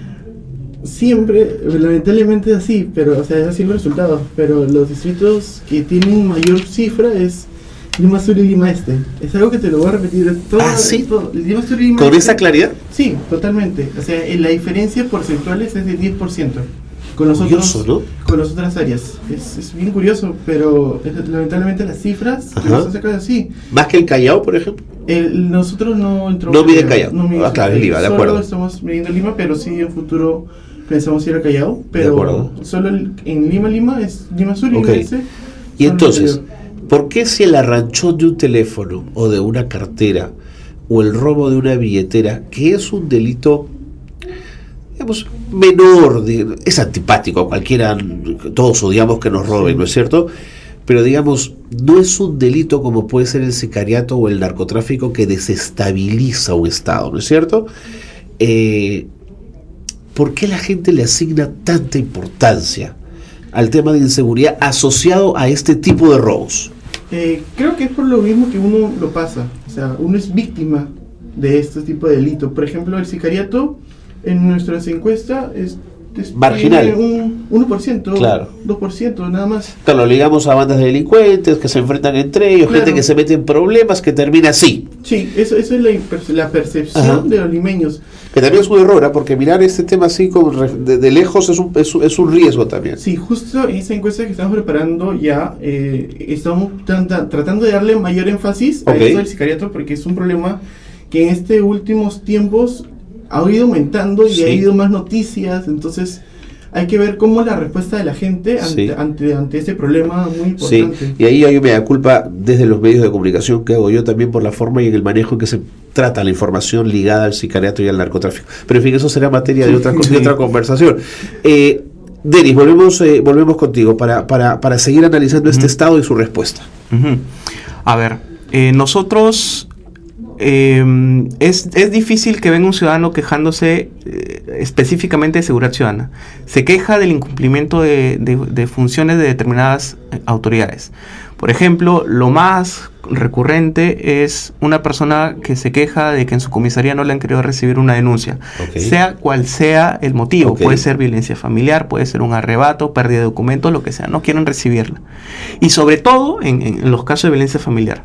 siempre, lamentablemente es así, pero, o sea, es así el resultado. Pero los distritos que tienen mayor cifra es Lima Sur y Lima Este. Es algo que te lo voy a repetir. Todo, ¿Ah, sí? Todo, Lima Sur y Lima ¿Con Este, esa claridad? Sí, totalmente. O sea, la diferencia porcentual es de diez por ciento. Con los curioso, otros, ¿no? Con las otras áreas. Es, es bien curioso, pero es, lamentablemente las cifras que nos han sacado así. ¿Más que el Callao, por ejemplo? El, nosotros no entramos. No miden Callao. No miden ah, claro, es Lima, de solo acuerdo. Estamos midiendo Lima, pero sí en futuro pensamos ir a Callao. Pero solo el, en Lima, Lima es Lima Sur y okay. Lima Este. Y entonces, ¿por qué si el arranchón de un teléfono o de una cartera o el robo de una billetera, que es un delito, digamos, menor, es antipático a cualquiera, todos odiamos que nos roben, ¿no es cierto? Pero digamos, no es un delito como puede ser el sicariato o el narcotráfico que desestabiliza un estado, ¿no es cierto? Eh, ¿Por qué la gente le asigna tanta importancia al tema de inseguridad asociado a este tipo de robos? Eh, creo que es por lo mismo que uno lo pasa, o sea, uno es víctima de este tipo de delito. Por ejemplo, el sicariato en nuestras encuestas es, es marginal, un uno por ciento, claro. dos por ciento nada más. Claro, lo ligamos a bandas de delincuentes que se enfrentan entre ellos, claro. Gente que se mete en problemas que termina así. Sí, eso, eso es la, la percepción Ajá. de los limeños. Que también es un error, ¿eh? Porque mirar este tema así como de, de lejos es un, es, es un riesgo también. Sí, justo en esa encuesta que estamos preparando ya eh, estamos tanta, tratando de darle mayor énfasis okay. a esto del sicariato, porque es un problema que en estos últimos tiempos ha ido aumentando y sí. ha habido más noticias, entonces hay que ver cómo es la respuesta de la gente ante, sí. ante, ante este problema muy importante. Sí, y ahí hay una culpa desde los medios de comunicación que hago yo también por la forma y en el manejo en que se trata la información ligada al sicariato y al narcotráfico. Pero en fin, eso será materia de otra, sí. de otra conversación. Eh, Denis, volvemos, eh, volvemos contigo para, para, para seguir analizando uh-huh. este estado y su respuesta. Uh-huh. A ver, eh, nosotros... Eh, es, es difícil que venga un ciudadano quejándose eh, específicamente de seguridad ciudadana. Se queja del incumplimiento de, de, de funciones de determinadas eh, autoridades. Por ejemplo, lo más recurrente es una persona que se queja de que en su comisaría no le han querido recibir una denuncia, okay. sea cual sea el motivo. Okay. Puede ser violencia familiar, puede ser un arrebato, pérdida de documentos, lo que sea, no quieren recibirla. Y sobre todo en, en los casos de violencia familiar.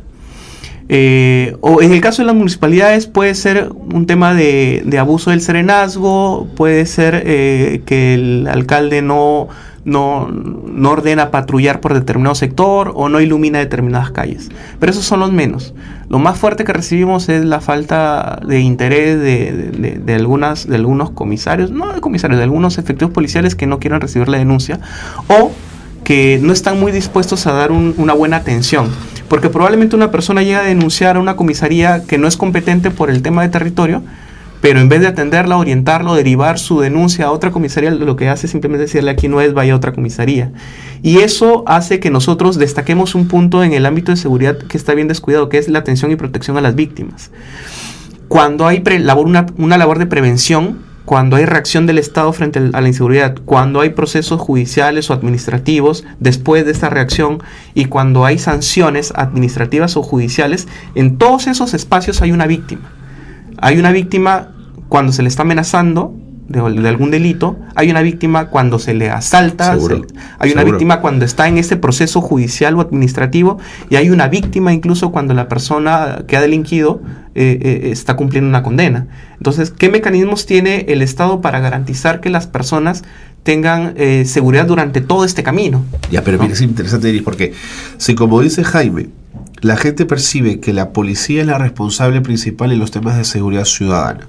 Eh, o en el caso de las municipalidades puede ser un tema de, de abuso del serenazgo, puede ser eh, que el alcalde no, no, no ordena patrullar por determinado sector o no ilumina determinadas calles, pero esos son los menos. Lo más fuerte que recibimos es la falta de interés de, de, de, de, algunas, de algunos comisarios, no de comisarios, de algunos efectivos policiales que no quieren recibir la denuncia o que no están muy dispuestos a dar un, una buena atención. Porque probablemente una persona llega a denunciar a una comisaría que no es competente por el tema de territorio, pero en vez de atenderla, orientarlo, derivar su denuncia a otra comisaría, lo que hace es simplemente decirle aquí no es, vaya a otra comisaría. Y eso hace que nosotros destaquemos un punto en el ámbito de seguridad que está bien descuidado, que es la atención y protección a las víctimas. Cuando hay pre- labor, una, una labor de prevención, cuando hay reacción del Estado frente a la inseguridad, cuando hay procesos judiciales o administrativos después de esta reacción y cuando hay sanciones administrativas o judiciales, en todos esos espacios hay una víctima. Hay una víctima cuando se le está amenazando de, de algún delito, hay una víctima cuando se le asalta, Seguro. se, hay una Seguro. víctima cuando está en ese proceso judicial o administrativo, y hay una víctima incluso cuando la persona que ha delinquido eh, eh, está cumpliendo una condena. Entonces, ¿qué mecanismos tiene el Estado para garantizar que las personas tengan eh, seguridad durante todo este camino? Ya, pero mira, es interesante, Denis, porque si, como dice Jaime, la gente percibe que la policía es la responsable principal en los temas de seguridad ciudadana,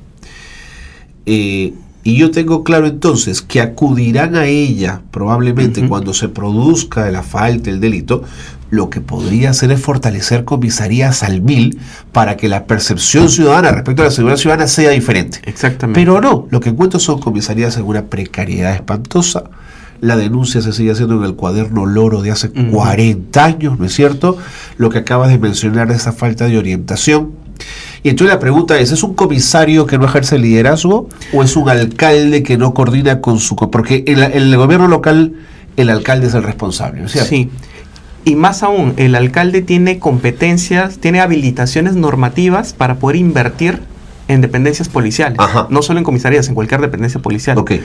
eh, y yo tengo claro entonces que acudirán a ella probablemente uh-huh. cuando se produzca la falta, el delito, lo que podría hacer es fortalecer comisarías al mil para que la percepción ciudadana respecto a la seguridad ciudadana sea diferente. Exactamente. Pero no, lo que encuentro son comisarías en una precariedad espantosa. La denuncia se sigue haciendo en el cuaderno loro de hace uh-huh. cuarenta años, ¿no es cierto? Lo que acabas de mencionar de esa falta de orientación. Y entonces la pregunta es, ¿es un comisario que no ejerce liderazgo o es un alcalde que no coordina con su... Porque en, la, en el gobierno local el alcalde es el responsable, ¿no es cierto? Sí. Y más aún, el alcalde tiene competencias, tiene habilitaciones normativas para poder invertir en dependencias policiales. Ajá. No solo en comisarías, en cualquier dependencia policial. Okay.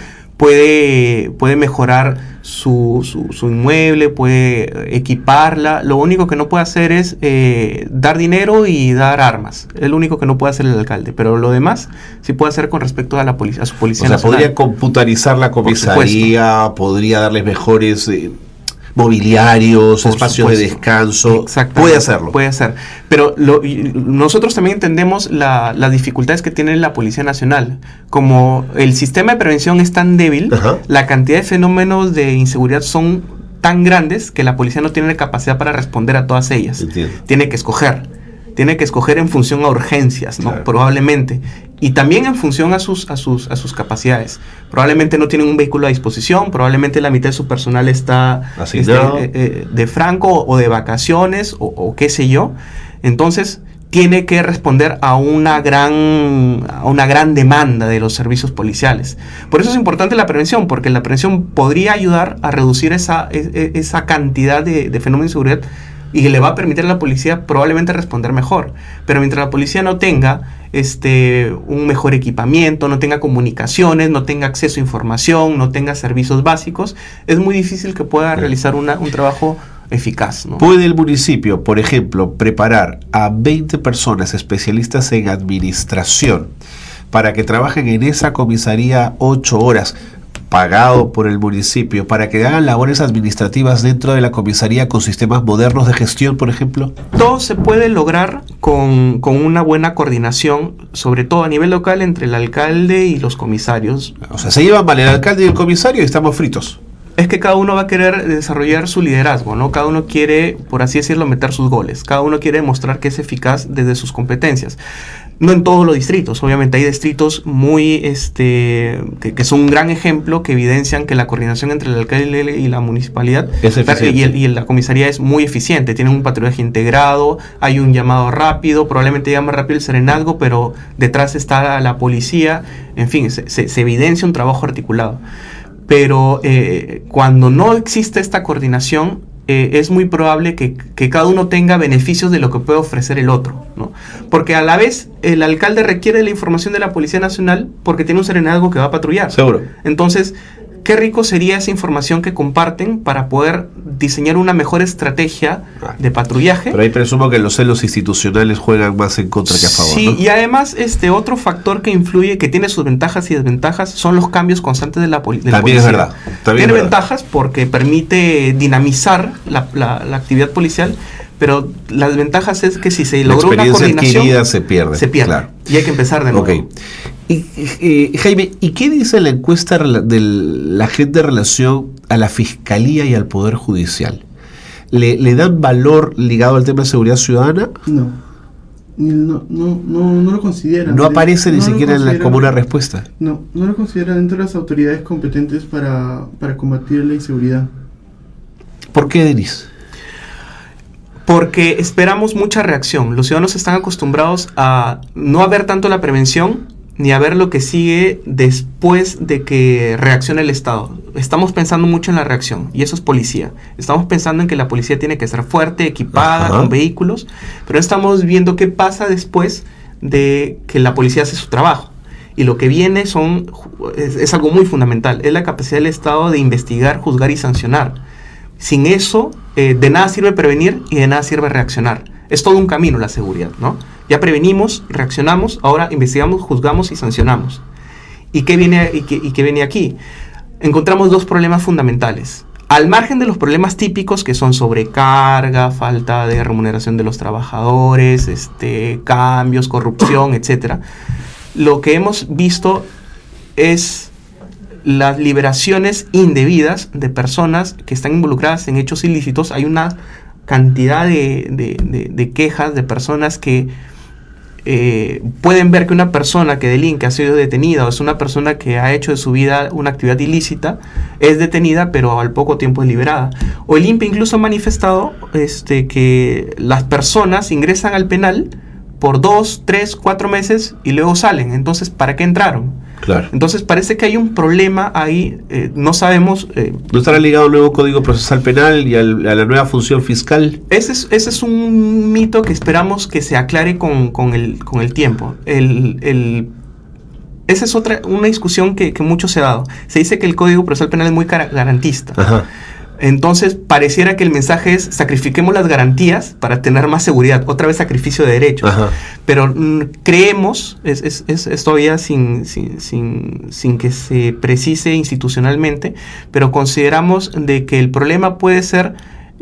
Puede, puede mejorar su, su, su inmueble, puede equiparla. Lo único que no puede hacer es eh, dar dinero y dar armas. Es lo único que no puede hacer el alcalde. Pero lo demás sí puede hacer con respecto a la policía, a su policía o sea, nacional. Podría computarizar la comisaría, podría darles mejores... Eh, mobiliarios, Por espacios supuesto. de descanso, puede hacerlo. Puede hacer, pero lo, nosotros también entendemos la, las dificultades que tiene la Policía Nacional. Como el sistema de prevención es tan débil, Ajá. la cantidad de fenómenos de inseguridad son tan grandes que la policía no tiene la capacidad para responder a todas ellas. Entiendo. Tiene que escoger. Tiene que escoger en función a urgencias, ¿no? Claro. Probablemente. Y también en función a sus, a, sus, a sus capacidades. Probablemente no tienen un vehículo a disposición, probablemente la mitad de su personal está este, eh, eh, de franco o de vacaciones o, o qué sé yo. Entonces, tiene que responder a una gran, a una gran demanda de los servicios policiales. Por eso es importante la prevención, porque la prevención podría ayudar a reducir esa, esa cantidad de, de fenómenos de inseguridad y que le va a permitir a la policía probablemente responder mejor. Pero mientras la policía no tenga este, un mejor equipamiento, no tenga comunicaciones, no tenga acceso a información, no tenga servicios básicos, es muy difícil que pueda realizar una, un trabajo eficaz, ¿no? ¿Puede el municipio, por ejemplo, preparar a veinte personas especialistas en administración para que trabajen en esa comisaría ocho horas, pagado por el municipio, para que hagan labores administrativas dentro de la comisaría con sistemas modernos de gestión, por ejemplo? Todo se puede lograr con, con una buena coordinación, sobre todo a nivel local, entre el alcalde y los comisarios. O sea, se llevan mal el alcalde y el comisario y estamos fritos. Es que cada uno va a querer desarrollar su liderazgo, ¿no? Cada uno quiere, por así decirlo, meter sus goles. Cada uno quiere demostrar que es eficaz desde sus competencias. No en todos los distritos, obviamente hay distritos muy, este, que, que son un gran ejemplo, que evidencian que la coordinación entre el alcalde y la municipalidad es eficiente. y, el, y la comisaría es muy eficiente. Tienen un patrullaje integrado, hay un llamado rápido, probablemente llama rápido el serenazgo, pero detrás está la policía. En fin, se, se, se evidencia un trabajo articulado. Pero eh, cuando no existe esta coordinación, eh, es muy probable que, que cada uno tenga beneficios de lo que puede ofrecer el otro, ¿no? Porque a la vez el alcalde requiere la información de la Policía Nacional porque tiene un serenazgo que va a patrullar. Seguro. Entonces, qué rico sería esa información que comparten para poder diseñar una mejor estrategia de patrullaje. Pero ahí presumo que los celos institucionales juegan más en contra que a favor, sí, ¿no? Y además este otro factor que influye, que tiene sus ventajas y desventajas, son los cambios constantes de la, poli- de la También policía. es verdad. También tiene es verdad. ventajas porque permite dinamizar la, la, la actividad policial, pero las desventajas es que si se la logró una coordinación se pierde. Se pierde. Claro. Y hay que empezar de nuevo. Okay. Y, y, Jaime, ¿y qué dice la encuesta de la gente en relación a la Fiscalía y al Poder Judicial? ¿Le, le dan valor ligado al tema de seguridad ciudadana? No. No, no, no, no lo consideran. No aparece no ni siquiera en la, como una respuesta. No, no lo consideran dentro de las autoridades competentes para, para combatir la inseguridad. ¿Por qué, Denis? Porque esperamos mucha reacción. Los ciudadanos están acostumbrados a no ver tanto la prevención ni a ver lo que sigue después de que reaccione el Estado. Estamos pensando mucho en la reacción, y eso es policía. Estamos pensando en que la policía tiene que ser fuerte, equipada, Ajá. con vehículos, pero estamos viendo qué pasa después de que la policía hace su trabajo. Y lo que viene son es, es algo muy fundamental, es la capacidad del Estado de investigar, juzgar y sancionar. Sin eso, eh, de nada sirve prevenir y de nada sirve reaccionar. Es todo un camino la seguridad, ¿no? Ya prevenimos, reaccionamos, ahora investigamos, juzgamos y sancionamos. ¿Y qué viene, y qué, y qué viene aquí? Encontramos dos problemas fundamentales. Al margen de los problemas típicos que son sobrecarga, falta de remuneración de los trabajadores, este, cambios, corrupción, etcétera, lo que hemos visto es las liberaciones indebidas de personas que están involucradas en hechos ilícitos. Hay una cantidad de, de, de, de quejas de personas que eh, pueden ver que una persona que delinque ha sido detenida, o es una persona que ha hecho de su vida una actividad ilícita, es detenida pero al poco tiempo es liberada. O el I N P E incluso ha manifestado este, que las personas ingresan al penal por dos, tres, cuatro meses y luego salen. Entonces, ¿para qué entraron? Claro. Entonces parece que hay un problema ahí, eh, no sabemos... Eh, ¿No estará ligado al nuevo Código Procesal Penal y al, a la nueva función fiscal? Ese es, ese es un mito que esperamos que se aclare con, con, el, con el tiempo. El, el, esa es otra una discusión que, que mucho se ha dado. Se dice que el Código Procesal Penal es muy garantista. Ajá. Entonces pareciera que el mensaje es sacrifiquemos las garantías para tener más seguridad, otra vez sacrificio de derechos. Ajá. Pero mm, creemos, es, es, es, es todavía sin, sin, sin, sin que se precise institucionalmente, pero consideramos de que el problema puede ser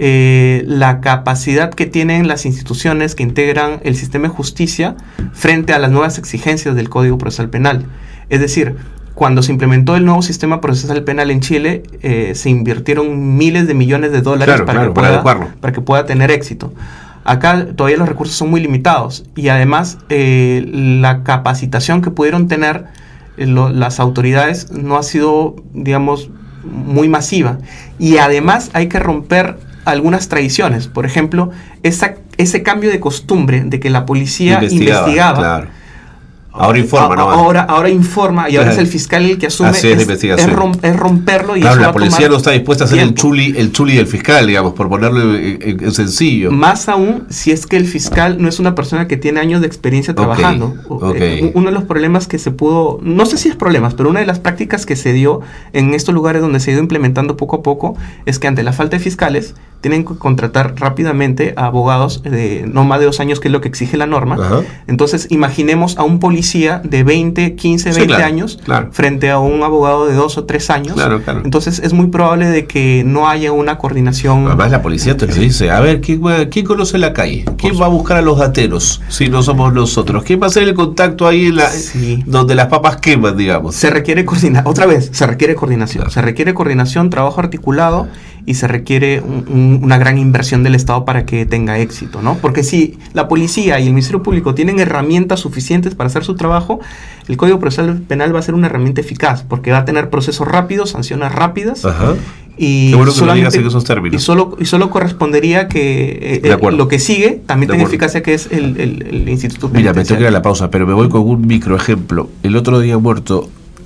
eh, la capacidad que tienen las instituciones que integran el sistema de justicia frente a las nuevas exigencias del Código Procesal Penal. Es decir, cuando se implementó el nuevo sistema procesal penal en Chile, eh, se invirtieron miles de millones de dólares claro, para, claro, que para, pueda, para que pueda tener éxito. Acá todavía los recursos son muy limitados y además eh, la capacitación que pudieron tener eh, lo, las autoridades no ha sido, digamos, muy masiva. Y además hay que romper algunas tradiciones. Por ejemplo, esa, ese cambio de costumbre de que la policía investigaba, investigaba claro. Ahora informa, ¿no? Ahora, ahora informa y ahora es el fiscal el que asume. Así es, es, es, rom, es romperlo y claro, eso la va policía a no está dispuesta a hacer tiempo. el chuli, el chuli del fiscal, digamos, por ponerlo en, en, en sencillo. Más aún si es que el fiscal no es una persona que tiene años de experiencia trabajando. Okay, okay. Uno de los problemas que se pudo, no sé si es problemas, pero una de las prácticas que se dio en estos lugares donde se ha ido implementando poco a poco es que ante la falta de fiscales tienen que contratar rápidamente a abogados de no más de dos años, que es lo que exige la norma. Ajá. Entonces imaginemos a un policía de veinte, quince, veinte sí, claro, años claro. frente a un abogado de dos o tres años. Claro, claro. Entonces es muy probable de que no haya una coordinación. Además la policía te dice, a ver, ¿quién, ¿quién conoce la calle? ¿Quién va a buscar a los dateros si no somos nosotros? ¿Quién va a hacer el contacto ahí en la, sí. donde las papas queman, digamos? Se requiere coordinación, otra vez, se requiere coordinación. Claro. Se requiere coordinación, trabajo articulado y se requiere un, un, una gran inversión del Estado para que tenga éxito, ¿no? Porque si la policía y el Ministerio Público tienen herramientas suficientes para hacer su trabajo, el Código Procesal Penal va a ser una herramienta eficaz, porque va a tener procesos rápidos, sanciones rápidas. Ajá. Y, bueno que solamente, en esos términos. y solo y solo correspondería que eh, lo que sigue también tenga eficacia, que es el, el, el Instituto Mira, me tengo que ir a la pausa, pero me voy con un micro ejemplo. El otro día muerto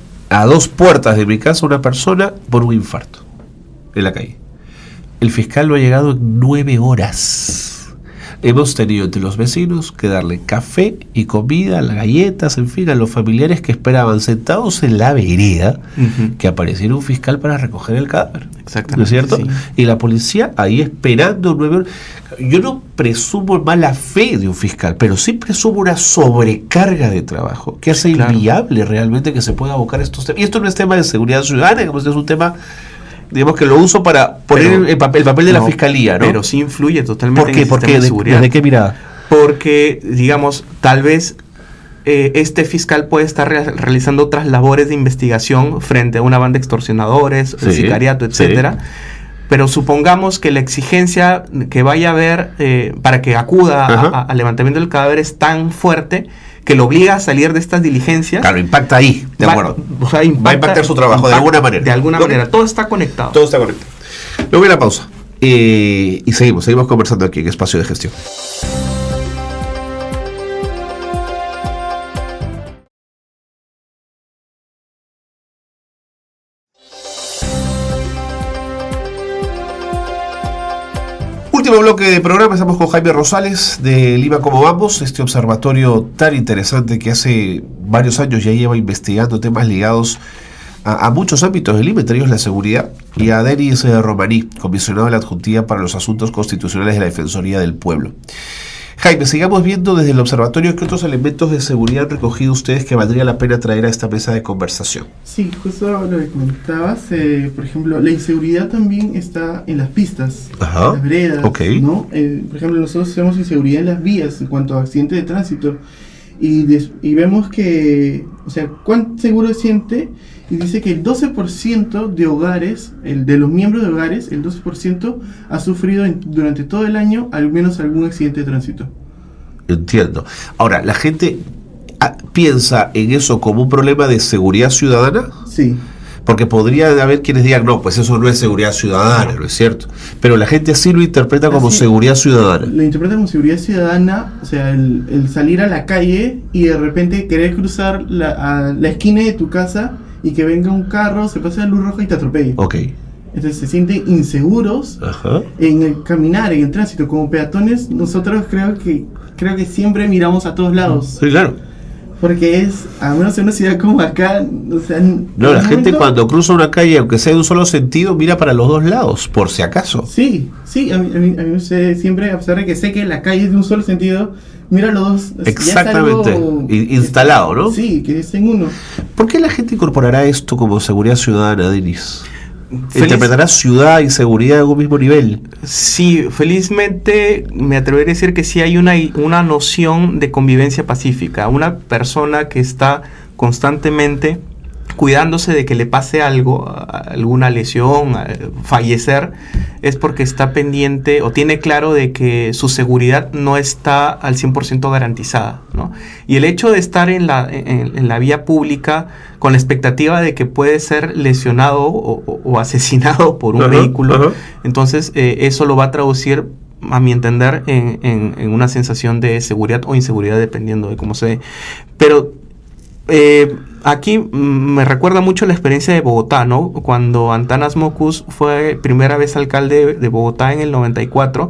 a dos puertas de mi casa una persona por un infarto en la calle. El fiscal no ha llegado en nueve horas. Hemos tenido entre los vecinos que darle café y comida, las galletas, en fin, a los familiares que esperaban sentados en la vereda uh-huh. que apareciera un fiscal para recoger el cadáver. Exactamente. ¿No es cierto? Sí. Y la policía ahí esperando nueve horas. Yo no presumo mala fe de un fiscal, pero sí presumo una sobrecarga de trabajo que hace claro. inviable realmente que se pueda abocar estos temas. Y esto no es tema de seguridad ciudadana, digamos, es un tema, digamos, que lo uso para poner pero, el, papel, el papel de no, la fiscalía, ¿no? Pero sí influye totalmente ¿Por qué? en el ¿Por sistema qué? de seguridad. ¿Desde qué mirada? Porque, digamos, tal vez eh, este fiscal puede estar re- realizando otras labores de investigación frente a una banda de extorsionadores, sí, sicariato, etcétera. Sí. Pero supongamos que la exigencia que vaya a haber eh, para que acuda al levantamiento del cadáver es tan fuerte que lo obliga a salir de estas diligencias. Claro, impacta ahí, de acuerdo. Va, o sea, impacta, va a impactar su trabajo, impacta, de alguna manera. De alguna ¿No? manera, todo está conectado. Todo está conectado. Luego viene la pausa. Eh, y seguimos, seguimos conversando aquí en Espacio de Gestión. Último bloque de programa, estamos con Jaime Rosales de Lima Como Vamos, este observatorio tan interesante que hace varios años ya lleva investigando temas ligados a, a muchos ámbitos de Lima, entre ellos la seguridad, y a Denis Romaní, comisionado de la Adjuntía para los Asuntos Constitucionales de la Defensoría del Pueblo. Jaime, sigamos viendo desde el observatorio qué otros elementos de seguridad han recogido ustedes que valdría la pena traer a esta mesa de conversación. Sí, justo lo que comentabas, eh, por ejemplo, la inseguridad también está en las pistas, Ajá, en las veredas, okay. ¿no? Eh, por ejemplo, nosotros tenemos inseguridad en las vías en cuanto a accidentes de tránsito y, des, y vemos que, o sea, ¿cuán seguro se siente? Y dice que el doce por ciento de hogares, el de los miembros de hogares, el doce por ciento ha sufrido en, durante todo el año al menos algún accidente de tránsito. Entiendo. Ahora, ¿la gente a, piensa en eso como un problema de seguridad ciudadana? Sí. Porque podría haber quienes digan, no, pues eso no es seguridad ciudadana, no es cierto. Pero la gente así lo interpreta como así, seguridad ciudadana. Lo interpreta como seguridad ciudadana, o sea, el, el salir a la calle y de repente querer cruzar la, a la esquina de tu casa y que venga un carro, se pase la luz roja y te atropelle. Ok. Entonces se sienten inseguros. Ajá. En el caminar, en el tránsito. Como peatones, nosotros creo que creo que siempre miramos a todos lados. Sí, claro. Porque es, a menos en una ciudad como acá, o sea... No, la gente momento, cuando cruza una calle, aunque sea de un solo sentido, mira para los dos lados, por si acaso. Sí, sí, a mí, a mí, a mí siempre, a pesar de que sé que la calle es de un solo sentido, mira los dos. Exactamente, ya es algo, instalado, ¿no? Sí, que es en uno. ¿Por qué la gente incorporará esto como seguridad ciudadana, Denis? Feliz... ¿Interpretará ciudad y seguridad a un mismo nivel? Sí, felizmente me atrevería a decir que sí hay una, una noción de convivencia pacífica. Una persona que está constantemente cuidándose de que le pase algo, alguna lesión, fallecer, es porque está pendiente o tiene claro de que su seguridad no está al cien por ciento garantizada, ¿no? Y el hecho de estar en la, en, en la vía pública con la expectativa de que puede ser lesionado o, o, o asesinado por un uh-huh, vehículo, uh-huh. entonces eh, eso lo va a traducir, a mi entender, en, en, en una sensación de seguridad o inseguridad, dependiendo de cómo se ve. Pero eh, aquí me recuerda mucho la experiencia de Bogotá, ¿no? Cuando Antanas Mockus fue primera vez alcalde de Bogotá en el noventa y cuatro,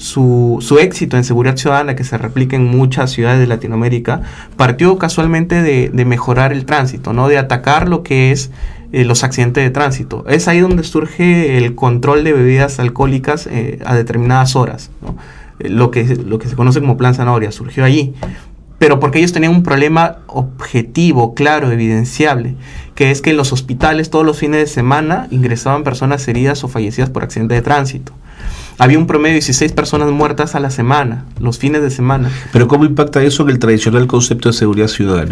su, su éxito en seguridad ciudadana, que se replica en muchas ciudades de Latinoamérica, partió casualmente de, de mejorar el tránsito, ¿no? De atacar lo que es eh, los accidentes de tránsito. Es ahí donde surge el control de bebidas alcohólicas eh, a determinadas horas, ¿no? Eh, lo que, lo que se conoce como Plan Zanahoria surgió allí. Pero porque ellos tenían un problema objetivo, claro, evidenciable, que es que en los hospitales todos los fines de semana ingresaban personas heridas o fallecidas por accidentes de tránsito. Había un promedio de dieciséis personas muertas a la semana, los fines de semana. ¿Pero cómo impacta eso en el tradicional concepto de seguridad ciudadana?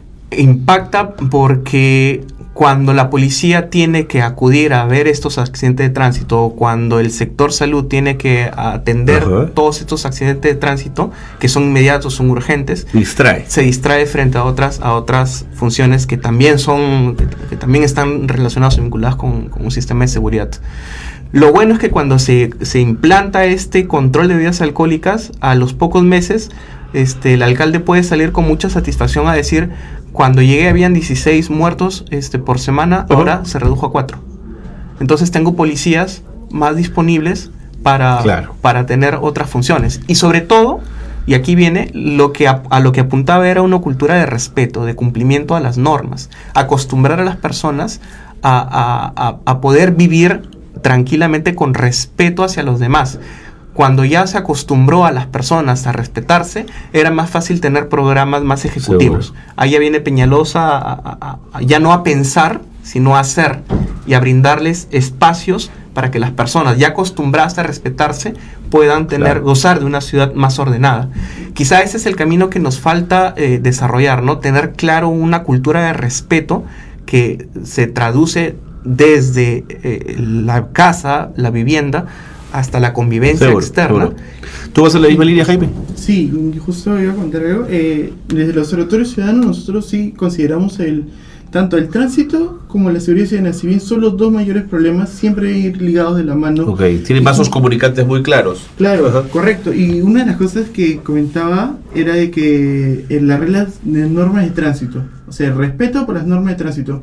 Impacta porque cuando la policía tiene que acudir a ver estos accidentes de tránsito, o cuando el sector salud tiene que atender uh-huh. todos estos accidentes de tránsito, que son inmediatos, son urgentes, distrae. se distrae frente a otras, a otras funciones que también son, que, que también están relacionadas o vinculadas con, con un sistema de seguridad. Lo bueno es que cuando se, se implanta este control de bebidas alcohólicas, a los pocos meses, este, el alcalde puede salir con mucha satisfacción a decir: cuando llegué habían dieciséis muertos este, por semana, uh-huh. ahora se redujo a cuatro. Entonces tengo policías más disponibles para, claro. para tener otras funciones. Y sobre todo, y aquí viene, lo que a, a lo que apuntaba era una cultura de respeto, de cumplimiento a las normas. Acostumbrar a las personas a, a, a, a poder vivir tranquilamente con respeto hacia los demás. Cuando ya se acostumbró a las personas a respetarse, era más fácil tener programas más ejecutivos. Seguro. Ahí ya viene Peñalosa a, a, a, ya no a pensar, sino a hacer y a brindarles espacios para que las personas ya acostumbradas a respetarse puedan tener, claro. gozar de una ciudad más ordenada. Quizá ese es el camino que nos falta eh, desarrollar, ¿no? Tener claro una cultura de respeto que se traduce desde eh, la casa, la vivienda, hasta la convivencia seguro, externa. Seguro. ¿Tú vas en la misma línea, Jaime? Sí, justo iba a contar algo. Eh, desde el Observatorio Ciudadano nosotros sí consideramos el tanto el tránsito como la seguridad ciudadana. Si bien son los dos mayores problemas, siempre ir ligados de la mano. Ok, tienen vasos y, comunicantes muy claros. Claro, uh-huh. correcto. Y una de las cosas que comentaba era de que en las reglas de normas de tránsito, o sea, el respeto por las normas de tránsito.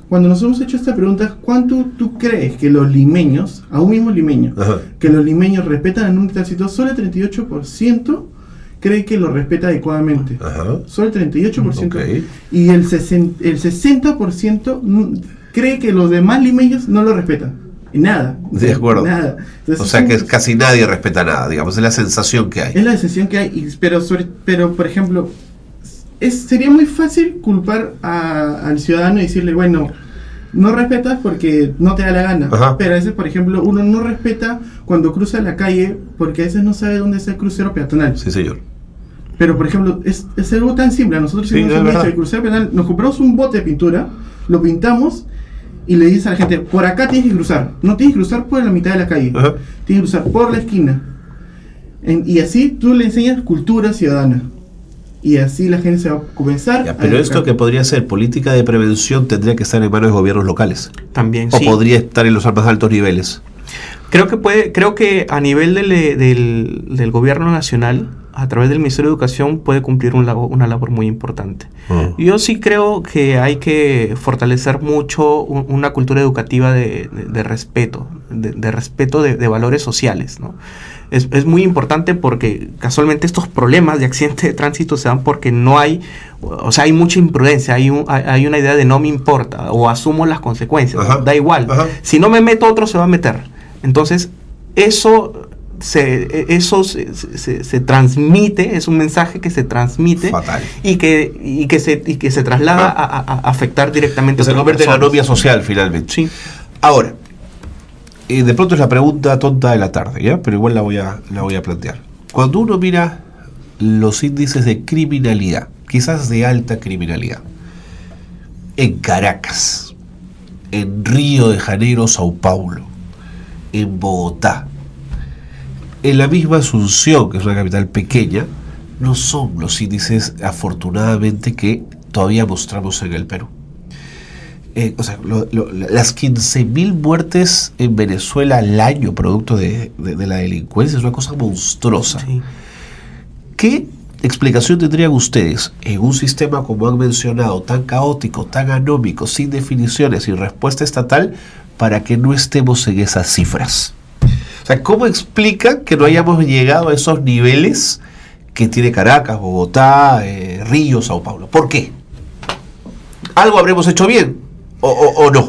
cuando nos hemos hecho esta pregunta, ¿cuánto tú crees que los limeños, aún mismo limeños, Ajá. que los limeños respetan el tránsito? Solo el treinta y ocho por ciento cree que lo respeta adecuadamente. Ajá. Solo el treinta y ocho por ciento. Okay. Y el, el sesenta por ciento cree que los demás limeños no lo respetan. Nada. De acuerdo. Nada. Entonces, o sea que casi nadie respeta nada, digamos, es la sensación que hay. Es la sensación que hay, y, pero, sobre, pero por ejemplo, es, sería muy fácil culpar a, al ciudadano y decirle, bueno, no respetas porque no te da la gana. Ajá. Pero a veces, por ejemplo, uno no respeta cuando cruza la calle porque a veces no sabe dónde está el crucero peatonal. Sí, señor. Pero, por ejemplo, es, es algo tan simple. Nosotros sí, hicimos un hecho de crucero peatonal, nos compramos un bote de pintura, lo pintamos y le dices a la gente, por acá tienes que cruzar. No tienes que cruzar por la mitad de la calle. Ajá. Tienes que cruzar por la esquina. En, y así tú le enseñas cultura ciudadana. Y así la gente se va a comenzar ya, pero a esto que podría ser política de prevención tendría que estar en manos de gobiernos locales. También, o sí. podría estar en los más altos niveles. Creo que puede, creo que a nivel del, del, del gobierno nacional, a través del Ministerio de Educación, puede cumplir un labor, una labor muy importante. Uh-huh. Yo sí creo que hay que fortalecer mucho un, una cultura educativa de, de, de respeto, de, de respeto de, de valores sociales, ¿no? Es, es muy importante porque casualmente estos problemas de accidente de tránsito se dan porque no hay, o sea, hay mucha imprudencia, hay, un, hay, hay una idea de no me importa, o asumo las consecuencias, uh-huh. da igual. Uh-huh. Si no me meto, otro se va a meter. Entonces, eso... Se, eso se, se, se transmite, es un mensaje que se transmite Fatal. y que y que se y que se traslada ah. a, a, a afectar directamente a se convierte en la novia social finalmente. Sí. Ahora, eh, de pronto es la pregunta tonta de la tarde, ¿ya? Pero igual la voy a la voy a plantear. Cuando uno mira los índices de criminalidad, quizás de alta criminalidad, en Caracas, en Río de Janeiro, Sao Paulo, en Bogotá, en la misma Asunción, que es una capital pequeña, no son los índices, afortunadamente, que todavía mostramos en el Perú. Eh, o sea, lo, lo, las quince mil muertes en Venezuela al año, producto de, de, de la delincuencia, es una cosa monstruosa. Sí. ¿Qué explicación tendrían ustedes en un sistema, como han mencionado, tan caótico, tan anómico, sin definiciones, sin respuesta estatal, para que no estemos en esas cifras? O sea, ¿cómo explica que no hayamos llegado a esos niveles que tiene Caracas, Bogotá, eh, Río, Sao Paulo? ¿Por qué? ¿Algo habremos hecho bien o, o, o no?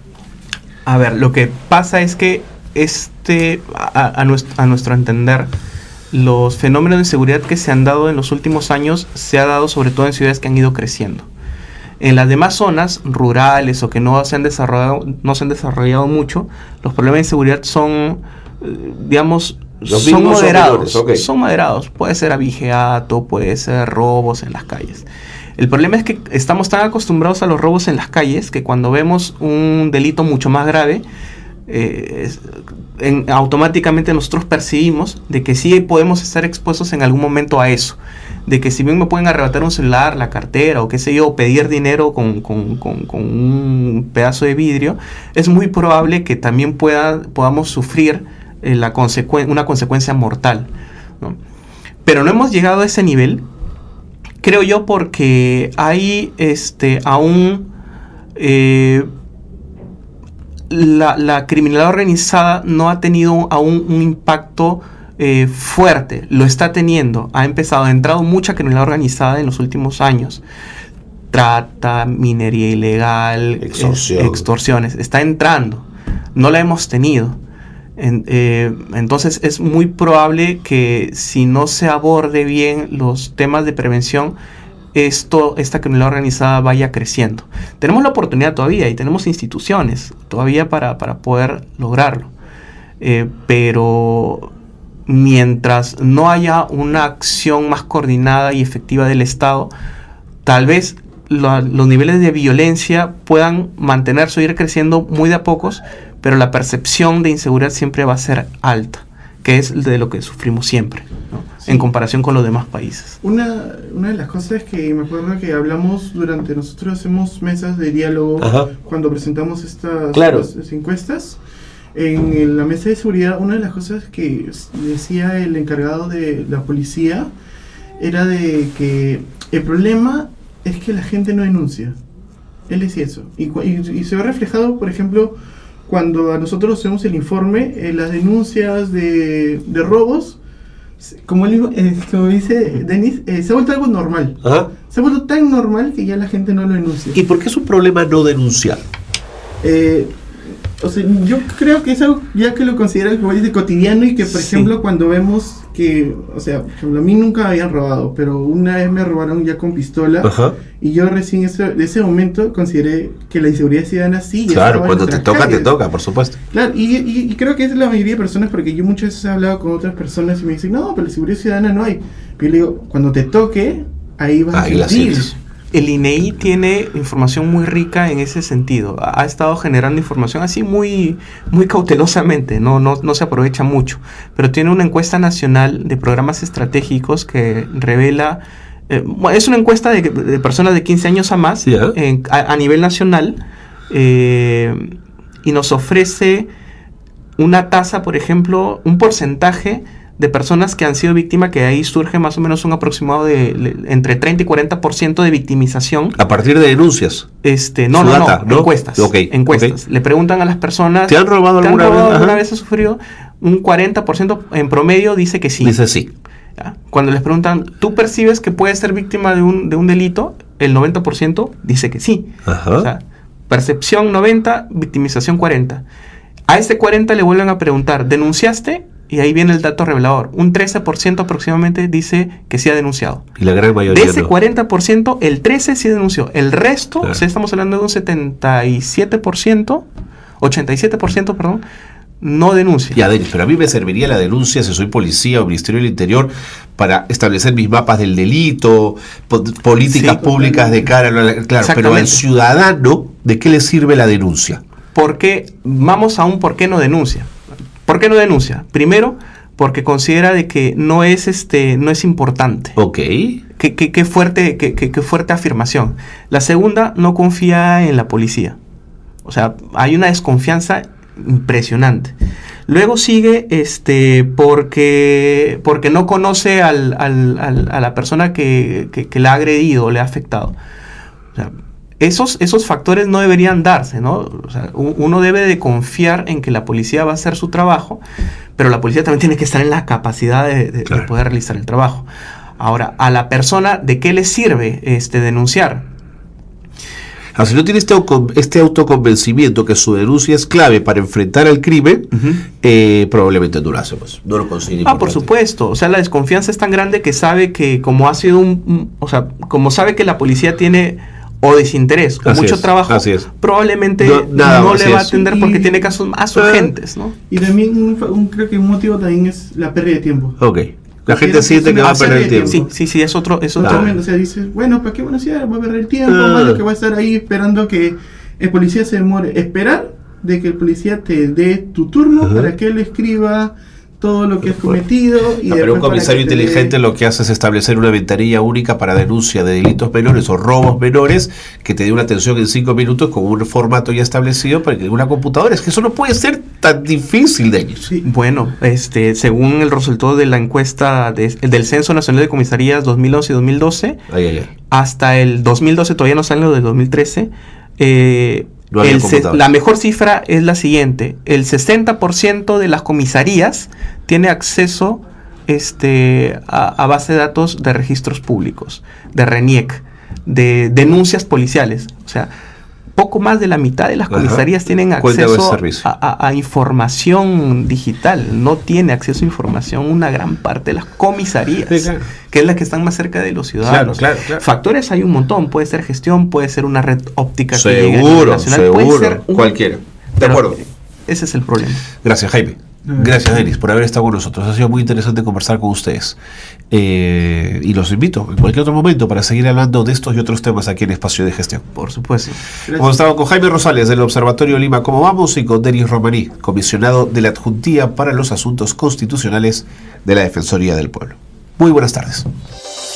A ver, lo que pasa es que este, a, a, nuestro, a nuestro entender, los fenómenos de inseguridad que se han dado en los últimos años se ha dado sobre todo en ciudades que han ido creciendo. En las demás zonas rurales o que no se han desarrollado, no se han desarrollado mucho, los problemas de inseguridad son, digamos, los son moderados. Menores, okay. Son moderados. Puede ser abigeato, puede ser robos en las calles. El problema es que estamos tan acostumbrados a los robos en las calles que cuando vemos un delito mucho más grave, eh, en, automáticamente nosotros percibimos de que sí podemos estar expuestos en algún momento a eso. De que si bien me pueden arrebatar un celular, la cartera o qué sé yo, pedir dinero con, con, con, con un pedazo de vidrio, es muy probable que también pueda, podamos sufrir eh, la consecuen- una consecuencia mortal, ¿no? Pero no hemos llegado a ese nivel, creo yo, porque hay este, aún eh, la, la criminalidad organizada no ha tenido aún un impacto Eh, fuerte. Lo está teniendo, ha empezado, ha entrado mucha criminalidad organizada en los últimos años, trata, minería ilegal, Extorsión. eh, extorsiones, está entrando, no la hemos tenido. En, eh, entonces es muy probable que si no se aborde bien los temas de prevención, esto, esta criminalidad organizada vaya creciendo. Tenemos la oportunidad todavía y tenemos instituciones todavía para, para poder lograrlo, eh, pero mientras no haya una acción más coordinada y efectiva del Estado, tal vez lo, los niveles de violencia puedan mantenerse o ir creciendo muy de a pocos, pero la percepción de inseguridad siempre va a ser alta, que es de lo que sufrimos siempre, ¿no? Sí. En comparación con los demás países. Una, una de las cosas que me acuerdo que hablamos durante, nosotros hacemos mesas de diálogo. Ajá. Cuando presentamos estas, claro. estas encuestas. En la mesa de seguridad, una de las cosas que decía el encargado de la policía era de que el problema es que la gente no denuncia. Él decía eso. Y, y, y se ve reflejado, por ejemplo, cuando a nosotros hacemos el informe, eh, las denuncias de, de robos, como, él, eh, como dice Denis, eh, se ha vuelto algo normal. Ajá. Se ha vuelto tan normal que ya la gente no lo denuncia. ¿Y por qué es un problema no denunciar? Eh, o sea, yo creo que es algo ya que lo consideran como dice cotidiano y que, por sí. ejemplo, cuando vemos que, o sea, por ejemplo, a mí nunca me habían robado, pero una vez me robaron ya con pistola. Ajá. Y yo recién ese, de ese momento consideré que la inseguridad ciudadana sí. Claro, cuando te toca, calles. te toca, por supuesto. Claro, y, y, y creo que es la mayoría de personas, porque yo muchas veces he hablado con otras personas y me dicen, no, pero la seguridad ciudadana no hay. Pero yo le digo, cuando te toque, ahí vas ahí a sentir. El I N E I tiene información muy rica en ese sentido. Ha estado generando información así muy, muy cautelosamente, no, no, no se aprovecha mucho. Pero tiene una encuesta nacional de programas estratégicos que revela... Eh, bueno, es una encuesta de, de personas de quince años a más yeah. en, a, a nivel nacional eh, y nos ofrece una tasa, por ejemplo, un porcentaje de personas que han sido víctimas, que ahí surge más o menos un aproximado de, de entre treinta y cuarenta por ciento de victimización. ¿A partir de denuncias? Este, no, no, data, no, ¿no? encuestas. Okay, encuestas. Okay. Le preguntan a las personas... ¿Te han robado alguna ¿te han robado vez? alguna vez? ¿Has sufrido? Un cuarenta por ciento en promedio dice que sí. Dice sí. ¿Ya? Cuando les preguntan, ¿tú percibes que puedes ser víctima de un, de un delito? El noventa por ciento dice que sí. Ajá. O sea, percepción noventa, victimización cuarenta. A este cuarenta le vuelven a preguntar, ¿denunciaste? Y ahí viene el dato revelador. Un trece por ciento aproximadamente dice que sí ha denunciado. Y la gran mayoría de ese no. cuarenta por ciento, el trece por ciento sí denunció. El resto, claro. o sea, estamos hablando de un setenta y siete por ciento, ochenta y siete por ciento, perdón, no denuncia. Ya, Denis, pero a mí me serviría la denuncia si soy policía o Ministerio del Interior para establecer mis mapas del delito, po- políticas sí, públicas de cara a la... Claro, pero al ciudadano, ¿de qué le sirve la denuncia? Porque vamos a un por qué no denuncia. ¿Por qué no denuncia? Primero, porque considera de que no es este, no es importante. Ok. Qué, qué, qué fuerte, qué, qué, qué fuerte afirmación. La segunda, no confía en la policía. O sea, hay una desconfianza impresionante. Luego sigue este porque porque no conoce al, al, al, a la persona que, que, que la ha agredido o le ha afectado. O sea, esos, esos factores no deberían darse, ¿no? O sea, uno debe de confiar en que la policía va a hacer su trabajo, pero la policía también tiene que estar en la capacidad de, de, claro. de poder realizar el trabajo. Ahora, a la persona, ¿de qué le sirve este denunciar? Ah, si no tiene este, este autoconvencimiento que su denuncia es clave para enfrentar al crimen, uh-huh. eh, probablemente no lo hacemos, no lo considera importante. Ah, por supuesto, o sea, la desconfianza es tan grande que sabe que como ha sido un, un o sea, como sabe que la policía tiene o desinterés o así mucho es, trabajo, probablemente no, nada, no le va a atender porque y, tiene casos más urgentes, ¿no? Y también un, un, creo que un motivo también es la pérdida de tiempo. Ok. La gente siente que va a perder el tiempo. Sí, sí, sí, es otro... Es otro. Ah. O sea, dices, bueno, ¿para qué van a hacer? Va a perder el tiempo, ah. malo que va a estar ahí esperando que el policía se demore. Esperar de que el policía te dé tu turno uh-huh. para que él escriba todo lo que has cometido. Y no, pero un comisario inteligente dé... lo que hace es establecer una ventanilla única para denuncia de delitos menores o robos menores que te dé una atención en cinco minutos con un formato ya establecido para que una computadora. Es que eso no puede ser tan difícil de ellos. Sí. Bueno, este, según el resultado de la encuesta de, del Censo Nacional de Comisarías dos mil once y dos mil doce, ay, ay, ay. hasta el dos mil doce, todavía no sale lo del dos mil trece, eh, No el se, la mejor cifra es la siguiente: el sesenta por ciento de las comisarías tiene acceso este, a, a base de datos de registros públicos, de RENIEC, de denuncias policiales. O sea, poco más de la mitad de las comisarías Ajá. tienen acceso a, a, a información digital. No tiene acceso a información una gran parte de las comisarías, sí, claro. que es la que están más cerca de los ciudadanos. Claro, claro, claro. Factores hay un montón. Puede ser gestión, puede ser una red óptica seguro, que llegue a nivel nacional, seguro, puede ser un, cualquiera. De acuerdo. Ese es el problema. Gracias, Jaime. Gracias, Denis, por haber estado con nosotros. Ha sido muy interesante conversar con ustedes. Eh, y los invito en cualquier otro momento para seguir hablando de estos y otros temas aquí en Espacio de Gestión. Por supuesto. Hemos estado con Jaime Rosales del Observatorio Lima ¿Cómo vamos? Y con Denis Romaní, comisionado de la Adjuntía para los Asuntos Constitucionales de la Defensoría del Pueblo. Muy buenas tardes.